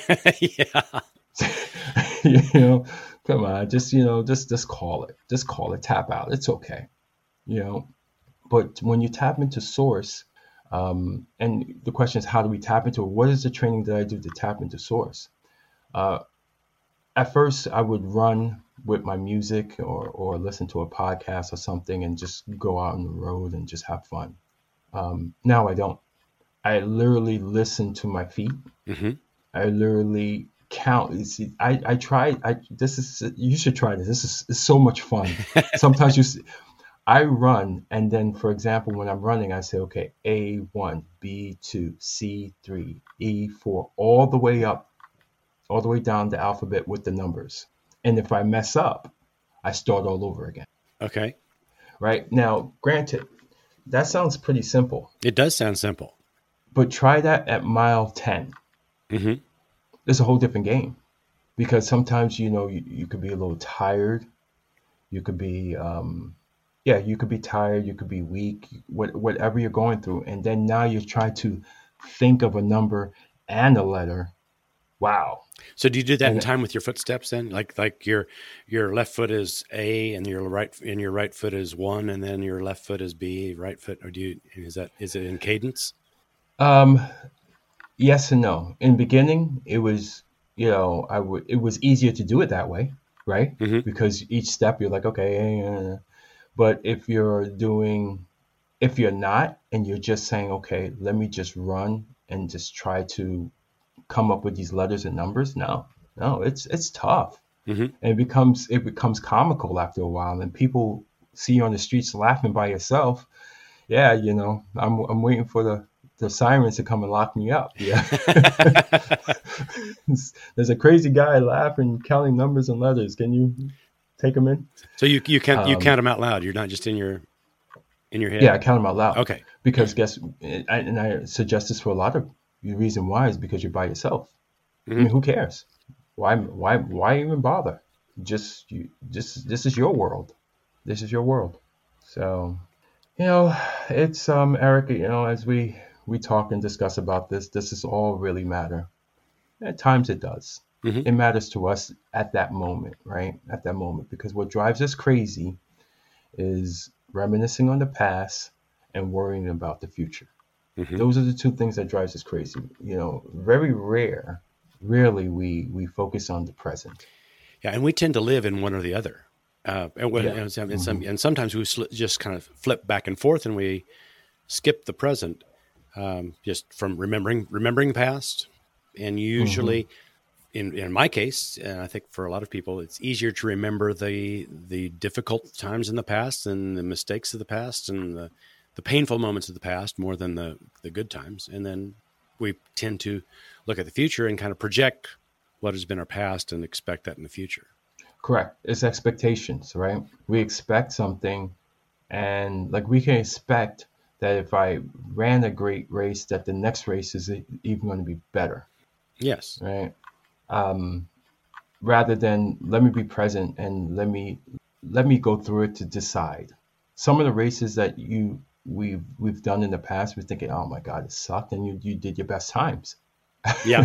Yeah. You know, come on, just you know, just just call it, just call it, tap out. It's okay." You know, but when you tap into source, um, and the question is, how do we tap into it? What is the training that I do to tap into source? Uh, at first, I would run with my music or or listen to a podcast or something, and just go out on the road and just have fun. Um, now I don't. I literally listen to my feet. Mm-hmm. I literally count. You see, I I tried. I this is you should try this. This is it's so much fun. Sometimes you see, I run, and then for example, when I'm running, I say, okay, A one, B two, C three, E four, all the way up, all the way down the alphabet with the numbers. And if I mess up, I start all over again. Okay. Right now, granted, that sounds pretty simple, It does sound simple. but try that at mile ten. Mm-hmm. It's a whole different game, because sometimes you know you, you could be a little tired. You could be um, yeah, you could be tired, you could be weak, what, whatever you're going through, and then now you're trying to think of a number and a letter. Wow. So do you do that in And time with your footsteps then? Like like your your left foot is A, and your right and your right foot is one, and then your left foot is B, right foot, or do you is that is it in cadence? um, yes and no. In beginning, it was, you know, I would it was easier to do it that way, right? Mm-hmm. Because each step you're like, okay, uh, but if you're doing if you're not and you're just saying, okay, let me just run and just try to come up with these letters and numbers, no, no, it's it's tough. Mm-hmm. And it becomes it becomes comical after a while, and people see you on the streets laughing by yourself. Yeah, you know, I'm I'm waiting for the the sirens to come and lock me up. Yeah. There's a crazy guy laughing, counting numbers and letters. Can you take him in? So you you can't you Um, count them out loud. You're not just in your in your yeah, head. I count them out loud Okay. because guess, and I, and I suggest this for a lot of the reason why is because you're by yourself. I Mm-hmm. mean, who cares? Why why why even bother? Just you just this is your world. This is your world. So, you know, it's um Eric, you know, as we we talk and discuss about this, this is all really matter. At times it does. Mm-hmm. It matters to us at that moment, right? At that moment, because what drives us crazy is reminiscing on the past and worrying about the future. Mm-hmm. Those are the two things that drives us crazy. You know, very rare, rarely we we focus on the present. Yeah, and we tend to live in one or the other. Uh, and, when, Yeah. and, some, and, some, Hmm. and sometimes we sl- just kind of flip back and forth, and we skip the present, um, just from remembering remembering the past. And Hmm. usually, in in my case, and I think for a lot of people, it's easier to remember the the difficult times in the past and the mistakes of the past and the, the painful moments of the past more than the the good times. And then we tend to look at the future and kind of project what has been our past and expect that in the future. Correct. It's expectations, right? We expect something, and like we can expect that if I ran a great race, that the next race is e- even going to be better, Yes. right? Um, Rather than let me be present and let me let me go through it to decide. Some of the races that you we've we've done in the past, we're thinking, oh my God, it sucked, and you you did your best times. Yeah.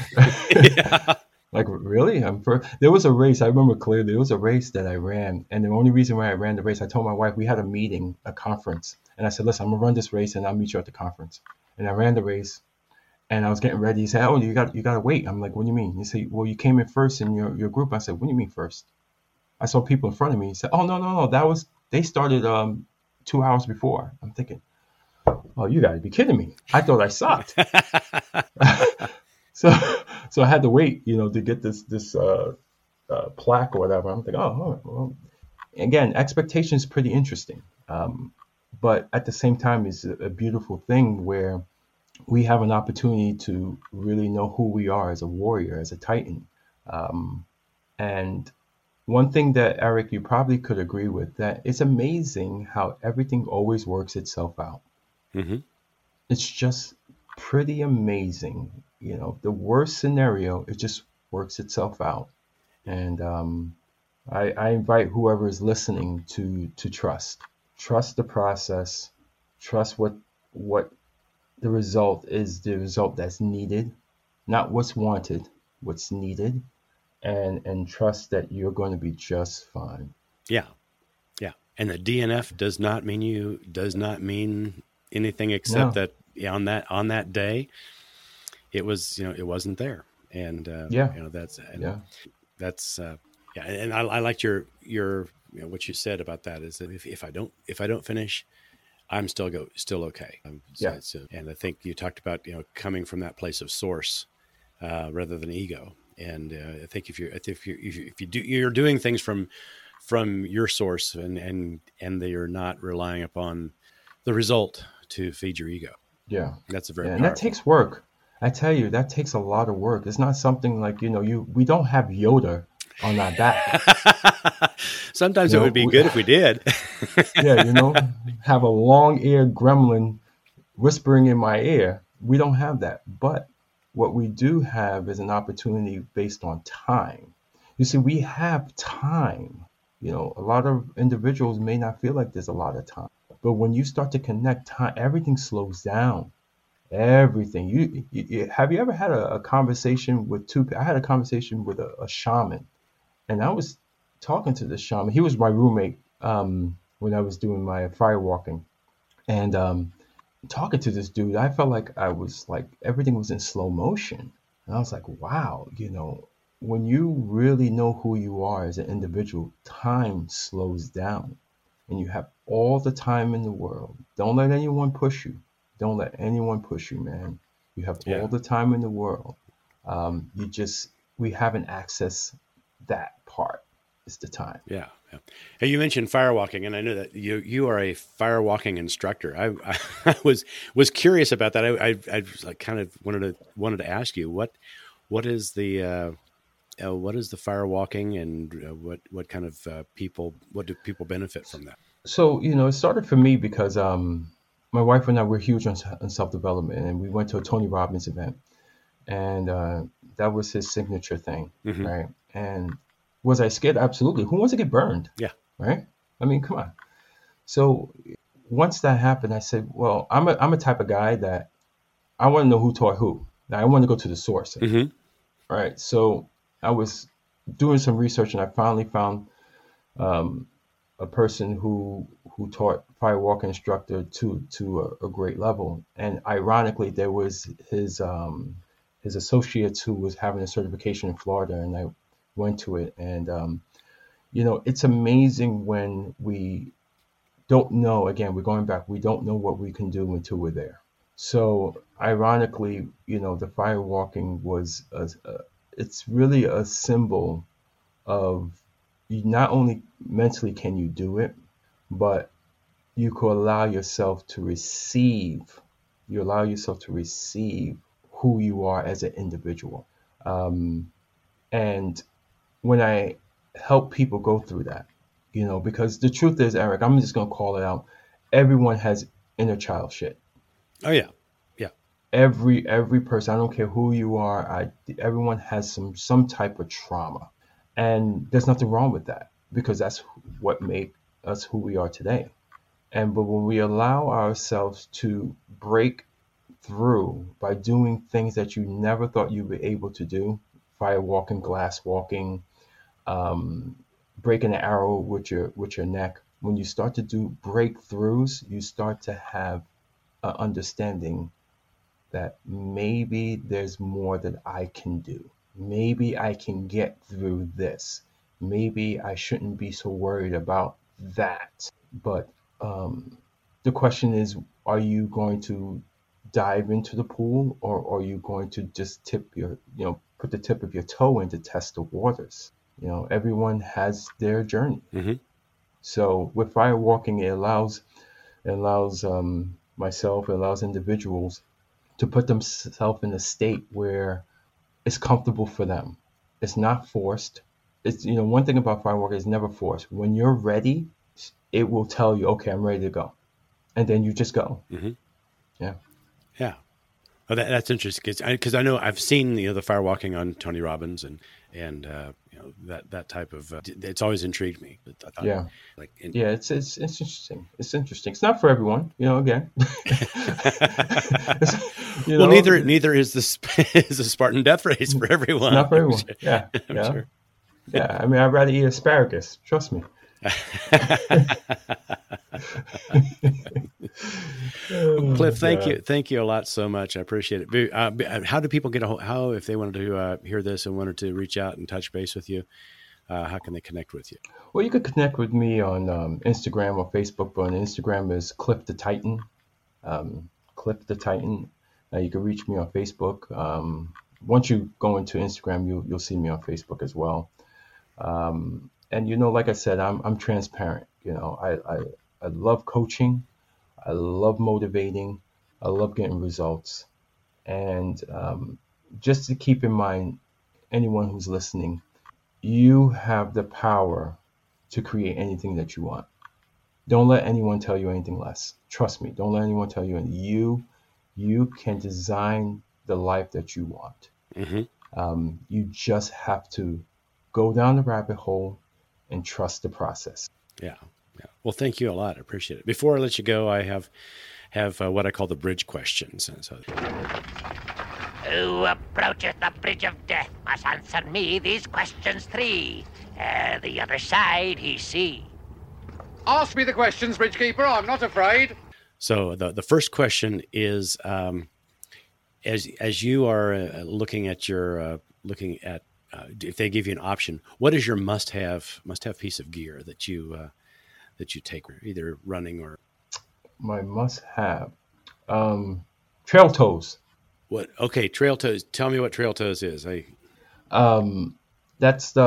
Yeah. Like really, I'm for, there was a race I remember clearly. There was a race that I ran, and the only reason why I ran the race, I told my wife we had a meeting, a conference, and I said, "Listen, I'm gonna run this race, and I'll meet you at the conference." And I ran the race, and I was getting ready. He said, "Oh, you got you got to wait." I'm like, "What do you mean?" He said, "Well, you came in first in your your group." I said, "What do you mean first?" I saw people in front of me. He said, "Oh no no no, that was they started um two hours before." I'm thinking, "Oh, you got to be kidding me! I thought I sucked." So so I had to wait, you know, to get this this uh, uh, plaque or whatever. I'm thinking, oh, all right, well, again, expectation is pretty interesting, um, but at the same time, it's a, a beautiful thing where we have an opportunity to really know who we are as a warrior, as a titan. Um, and one thing that Eric, you probably could agree with, that it's amazing how everything always works itself out. Hmm. It's just pretty amazing. You know, the worst scenario, it just works itself out. And um, I, I invite whoever is listening to to trust, trust the process, trust what what the result is, the result that's needed, not what's wanted, what's needed, and and trust that you're going to be just fine. Yeah. Yeah. And the D N F does not mean you does not mean anything except No, that yeah, on that on that day it was, you know, it wasn't there. And uh, yeah, you know, that's and yeah, that's uh, yeah, and I, I liked your your you know what you said about that is that if, if I don't if I don't finish, I'm still go still okay. Um, yeah, so, so, and I think you talked about, you know, coming from that place of source uh, rather than ego. And uh, I think if you're if you if you if you do you're doing things from from your source and and and they are not relying upon the result to feed your ego. yeah, That's a very yeah. And that powerful. takes work. I tell you, that takes a lot of work. It's not something like, you know, you we don't have Yoda on our back. Sometimes You it know, would be we, good if we did. yeah, you know, have a long-eared gremlin whispering in my ear. We don't have that. But what we do have is an opportunity based on time. You see, we have time. You know, a lot of individuals may not feel like there's a lot of time. But when you start to connect time, everything slows down. Everything. You, you, you have you ever had a, a conversation with two? I had a conversation with a, a shaman, and I was talking to this shaman. He was my roommate um, when I was doing my fire walking, and um, talking to this dude, I felt like I was like everything was in slow motion. And I was like, wow, you know, when you really know who you are as an individual, time slows down and you have all the time in the world. Don't let anyone push you. Don't let anyone push you, man. You have Yeah. all the time in the world. Um, you just, we haven't accessed that part is the time. Yeah. Yeah. Hey, you mentioned firewalking, and I know that you you are a firewalking instructor. I, I, I was was curious about that. I I, I like kind of wanted to wanted to ask you what what is the uh, uh, what is the firewalking, and uh, what what kind of uh, people what do people benefit from that? So, you know, it started for me because um, my wife and I were huge on, on self-development, and we went to a Tony Robbins event, and uh, that was his signature thing, Hmm. right? And was I scared? Absolutely. Who wants to get burned, Yeah. right? I mean, come on. So once that happened, I said, well, I'm a I'm a type of guy that I want to know who taught who. Now, I want to go to the source, Hmm. right? So I was doing some research, and I finally found um, a person who who taught firewalk instructor to to a, a great level. And ironically, there was his um, his associates who was having a certification in Florida, and I went to it. And um, you know, it's amazing when we don't know. Again, we're going back. We don't know what we can do until we're there. So ironically, you know, the firewalking was a, a, it's really a symbol of you not only mentally can you do it, but you could allow yourself to receive, you allow yourself to receive who you are as an individual. Um, and when I help people go through that, you know, because the truth is, Eric, I'm just going to call it out. Everyone has inner child shit. Oh yeah. Yeah. Every every person, I don't care who you are, I everyone has some some type of trauma. And there's nothing wrong with that because that's what made us who we are today. And but when we allow ourselves to break through by doing things that you never thought you were able to do, fire walking, glass walking, um, breaking an arrow with your with your neck, when you start to do breakthroughs, you start to have an understanding that maybe there's more that I can do. Maybe I can get through this. Maybe I shouldn't be so worried about that. But um, the question is, are you going to dive into the pool, or are you going to just tip your, you know, put the tip of your toe in to test the waters? You know, everyone has their journey. Hmm. So with firewalking, it allows it allows um, myself, it allows individuals to put themselves in a state where it's comfortable for them. It's not forced. It's, you know, one thing about firewalking is never forced. When you're ready, it will tell you, okay, I'm ready to go, and then you just go. Hmm. Yeah. Yeah. Oh, that, that's interesting because I, 'cause I know I've seen, you know, the firewalking on Tony Robbins and and uh, you know, that that type of uh, it's always intrigued me. I thought, Yeah. like in, Yeah, it's it's it's interesting. It's interesting. It's not for everyone, you know. Again, It's- you well, know, neither it's neither is the Sp- is the Spartan death race for everyone. not for I'm everyone. sure. Yeah, I'm yeah, sure. yeah. I mean, I'd rather eat asparagus. Trust me. Oh Cliff, thank you, God. thank you a lot so much. I appreciate it. Be- Uh, be- uh, how do people get a hold? How if they wanted to uh, hear this and wanted to reach out and touch base with you? Uh, how can they connect with you? Well, you could connect with me on um, Instagram or Facebook. But on Instagram is Cliff the Titan. Um, Cliff the Titan. Uh, you can reach me on Facebook. Um, once you go into Instagram, you'll you'll see me on Facebook as well. Um, and you know, like I said, I'm I'm transparent. You know, I I, I love coaching. I love motivating. I love getting results. And um, just to keep in mind, anyone who's listening, you have the power to create anything that you want. Don't let anyone tell you anything less. Trust me. Don't let anyone tell you anything. You you can design the life that you want. Hmm. Um, you just have to go down the rabbit hole and trust the process. Yeah. Yeah. Well, thank you a lot. I appreciate it. Before I let you go, I have have uh, what I call the bridge questions. And so, Who approacheth the bridge of death must answer me these questions three. Ere the other side he see. Ask me the questions, Bridgekeeper. I'm not afraid. so the the first question is, um, as as you are uh, looking at your uh, looking at uh, if they give you an option, what is your must have must have piece of gear that you uh, that you take either running or My must have um, trail toes. what? Okay, trail toes. Tell me what trail toes is. I Um, that's the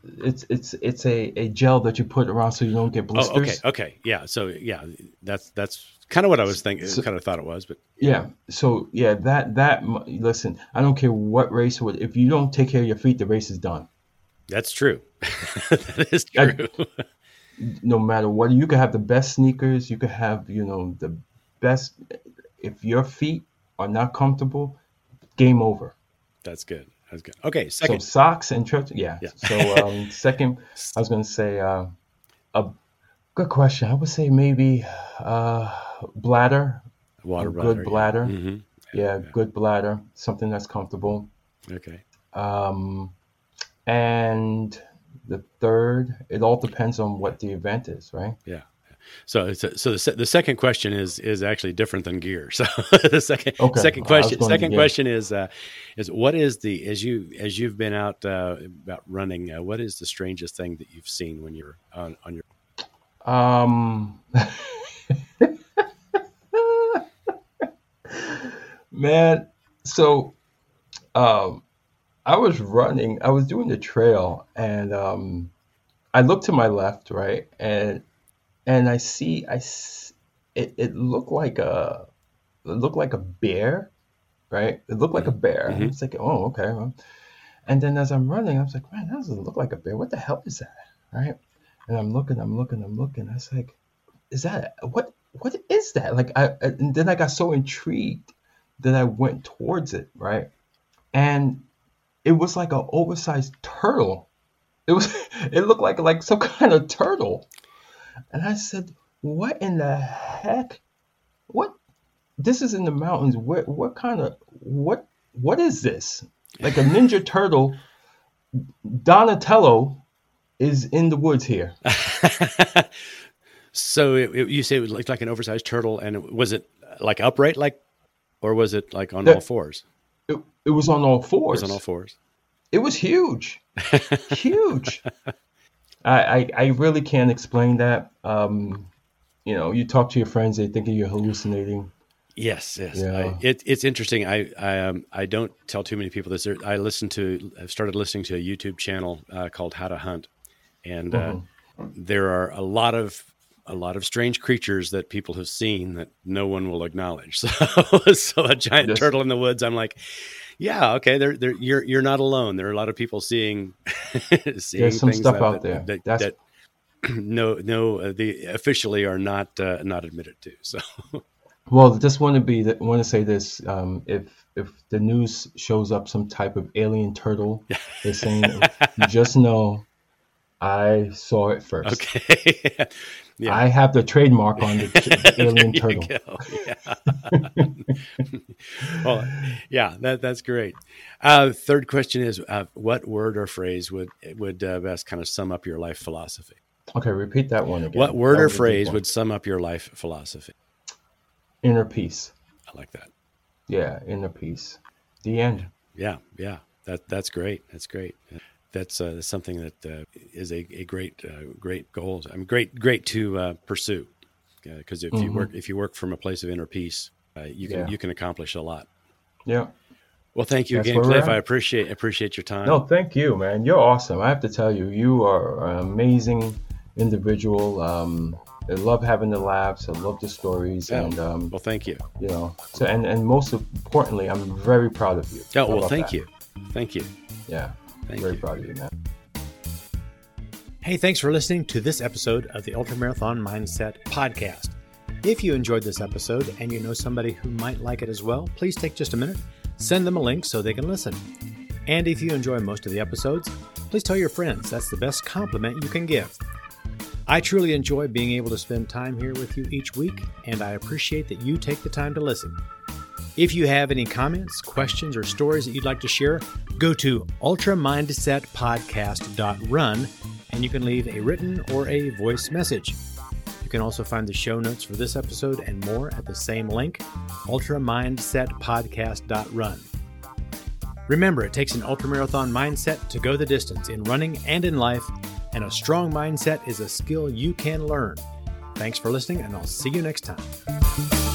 it's it's it's a, a gel that you put around so you don't get blisters. Oh, okay, okay, yeah. So yeah, that's that's kind of what I was thinking. So, kind of thought it was, but yeah. So yeah, that that listen, I don't care what race would. If you don't take care of your feet, the race is done. That's true. That is true. I, no matter what, you could have the best sneakers, you could have, you know, the best. If your feet are not comfortable, game over. That's good. That's good. Okay, second. So socks and church, yeah. Yeah. So um, second, I was going to say uh, a good question. I would say maybe uh, bladder, Water a bladder, good yeah. bladder. Mm-hmm. Yeah, yeah. good bladder, something that's comfortable. Okay. Um, and the third, it all depends on what the event is, right? Yeah. So, it's a, so the, se- the second question is is actually different than gear. So the second Okay. second I was question going second to gear. question is uh, is what is the as you as you've been out uh, about running, uh, what is the strangest thing that you've seen when you're on on your Um, man, so um, I was running, I was doing the trail, and um, I looked to my left, right, and and I see, I s- it, it looked like a, it looked like a bear, right? It looked like a bear. Mhm. It's like, oh, okay. Well. And then as I'm running, I was like, man, that doesn't look like a bear. What the hell is that, right? And I'm looking, I'm looking, I'm looking. I was like, is that what? What is that? Like, I and then I got so intrigued that I went towards it, right? And it was like an oversized turtle. It was, it looked like like some kind of turtle. And I said, what in the heck? What? This is in the mountains. What? What kind of what? What is this? Like a Ninja Turtle. Donatello is in the woods here. So it, it- you say it was like, like an oversized turtle, and it, was it like upright, like, or was it like on The- all fours? It, it was on all It fours. was on all fours. It was huge, huge. I, I I really can't explain that. Um, you know, you talk to your friends, they think you're hallucinating. Yes, yes. Yeah. I, it, it's interesting. I I, um, I don't tell too many people this. There- I listen to. I've started listening to a YouTube channel uh, called How to Hunt, and uh, there are a lot of a lot of strange creatures that people have seen that no one will acknowledge. So, so a giant Yes. turtle in the woods. I'm like, yeah, okay. There, there. You're you're not alone. There are a lot of people seeing seeing There's some things stuff that, out that, there. that, That's that no no uh, the officially are not uh, not admitted to. So. well. Just want to be that. Want to say this. Um, if if the news shows up some type of alien turtle, they're saying, you just know, I saw it first. Okay. Yeah. I have the trademark on the, the alien There you turtle. go. Yeah. Well, yeah, that that's great. Uh, third question is, uh, what word or phrase would would uh, best kind of sum up your life philosophy? Okay, repeat that one again. What word That or was a good phrase one. would sum up your life philosophy? Inner peace. I like that. Yeah, inner peace. The end. Yeah, yeah, that that's great. That's great. That's, uh, that's something that uh, is a, a great uh, great goal. I mean, great great to uh, pursue, because if you Mhm. work if you work from a place of inner peace, uh, you can Yeah. you can accomplish a lot. Yeah. Well, thank you That's again, where we're Cliff. at. I appreciate appreciate your time. No, thank you, man. You're awesome. I have to tell you, you are an amazing individual. Um, I love having the laughs. I love the stories, Yeah. and um, Well, thank you. you know, so and and most importantly, I'm very proud of you. Oh, How well, about thank that? you. Thank you. Yeah, Thank very you. proud of you, man. Hey, thanks for listening to this episode of the Ultramarathon Mindset Podcast. If you enjoyed this episode and you know somebody who might like it as well, please take just a minute, send them a link so they can listen. And if you enjoy most of the episodes, please tell your friends. That's the best compliment you can give. I truly enjoy being able to spend time here with you each week, and I appreciate that you take the time to listen. If you have any comments, questions, or stories that you'd like to share, go to ultra mindset podcast dot run and you can leave a written or a voice message. You can also find the show notes for this episode and more at the same link, ultra mindset podcast dot run. Remember, it takes an ultramarathon mindset to go the distance in running and in life, and a strong mindset is a skill you can learn. Thanks for listening, and I'll see you next time.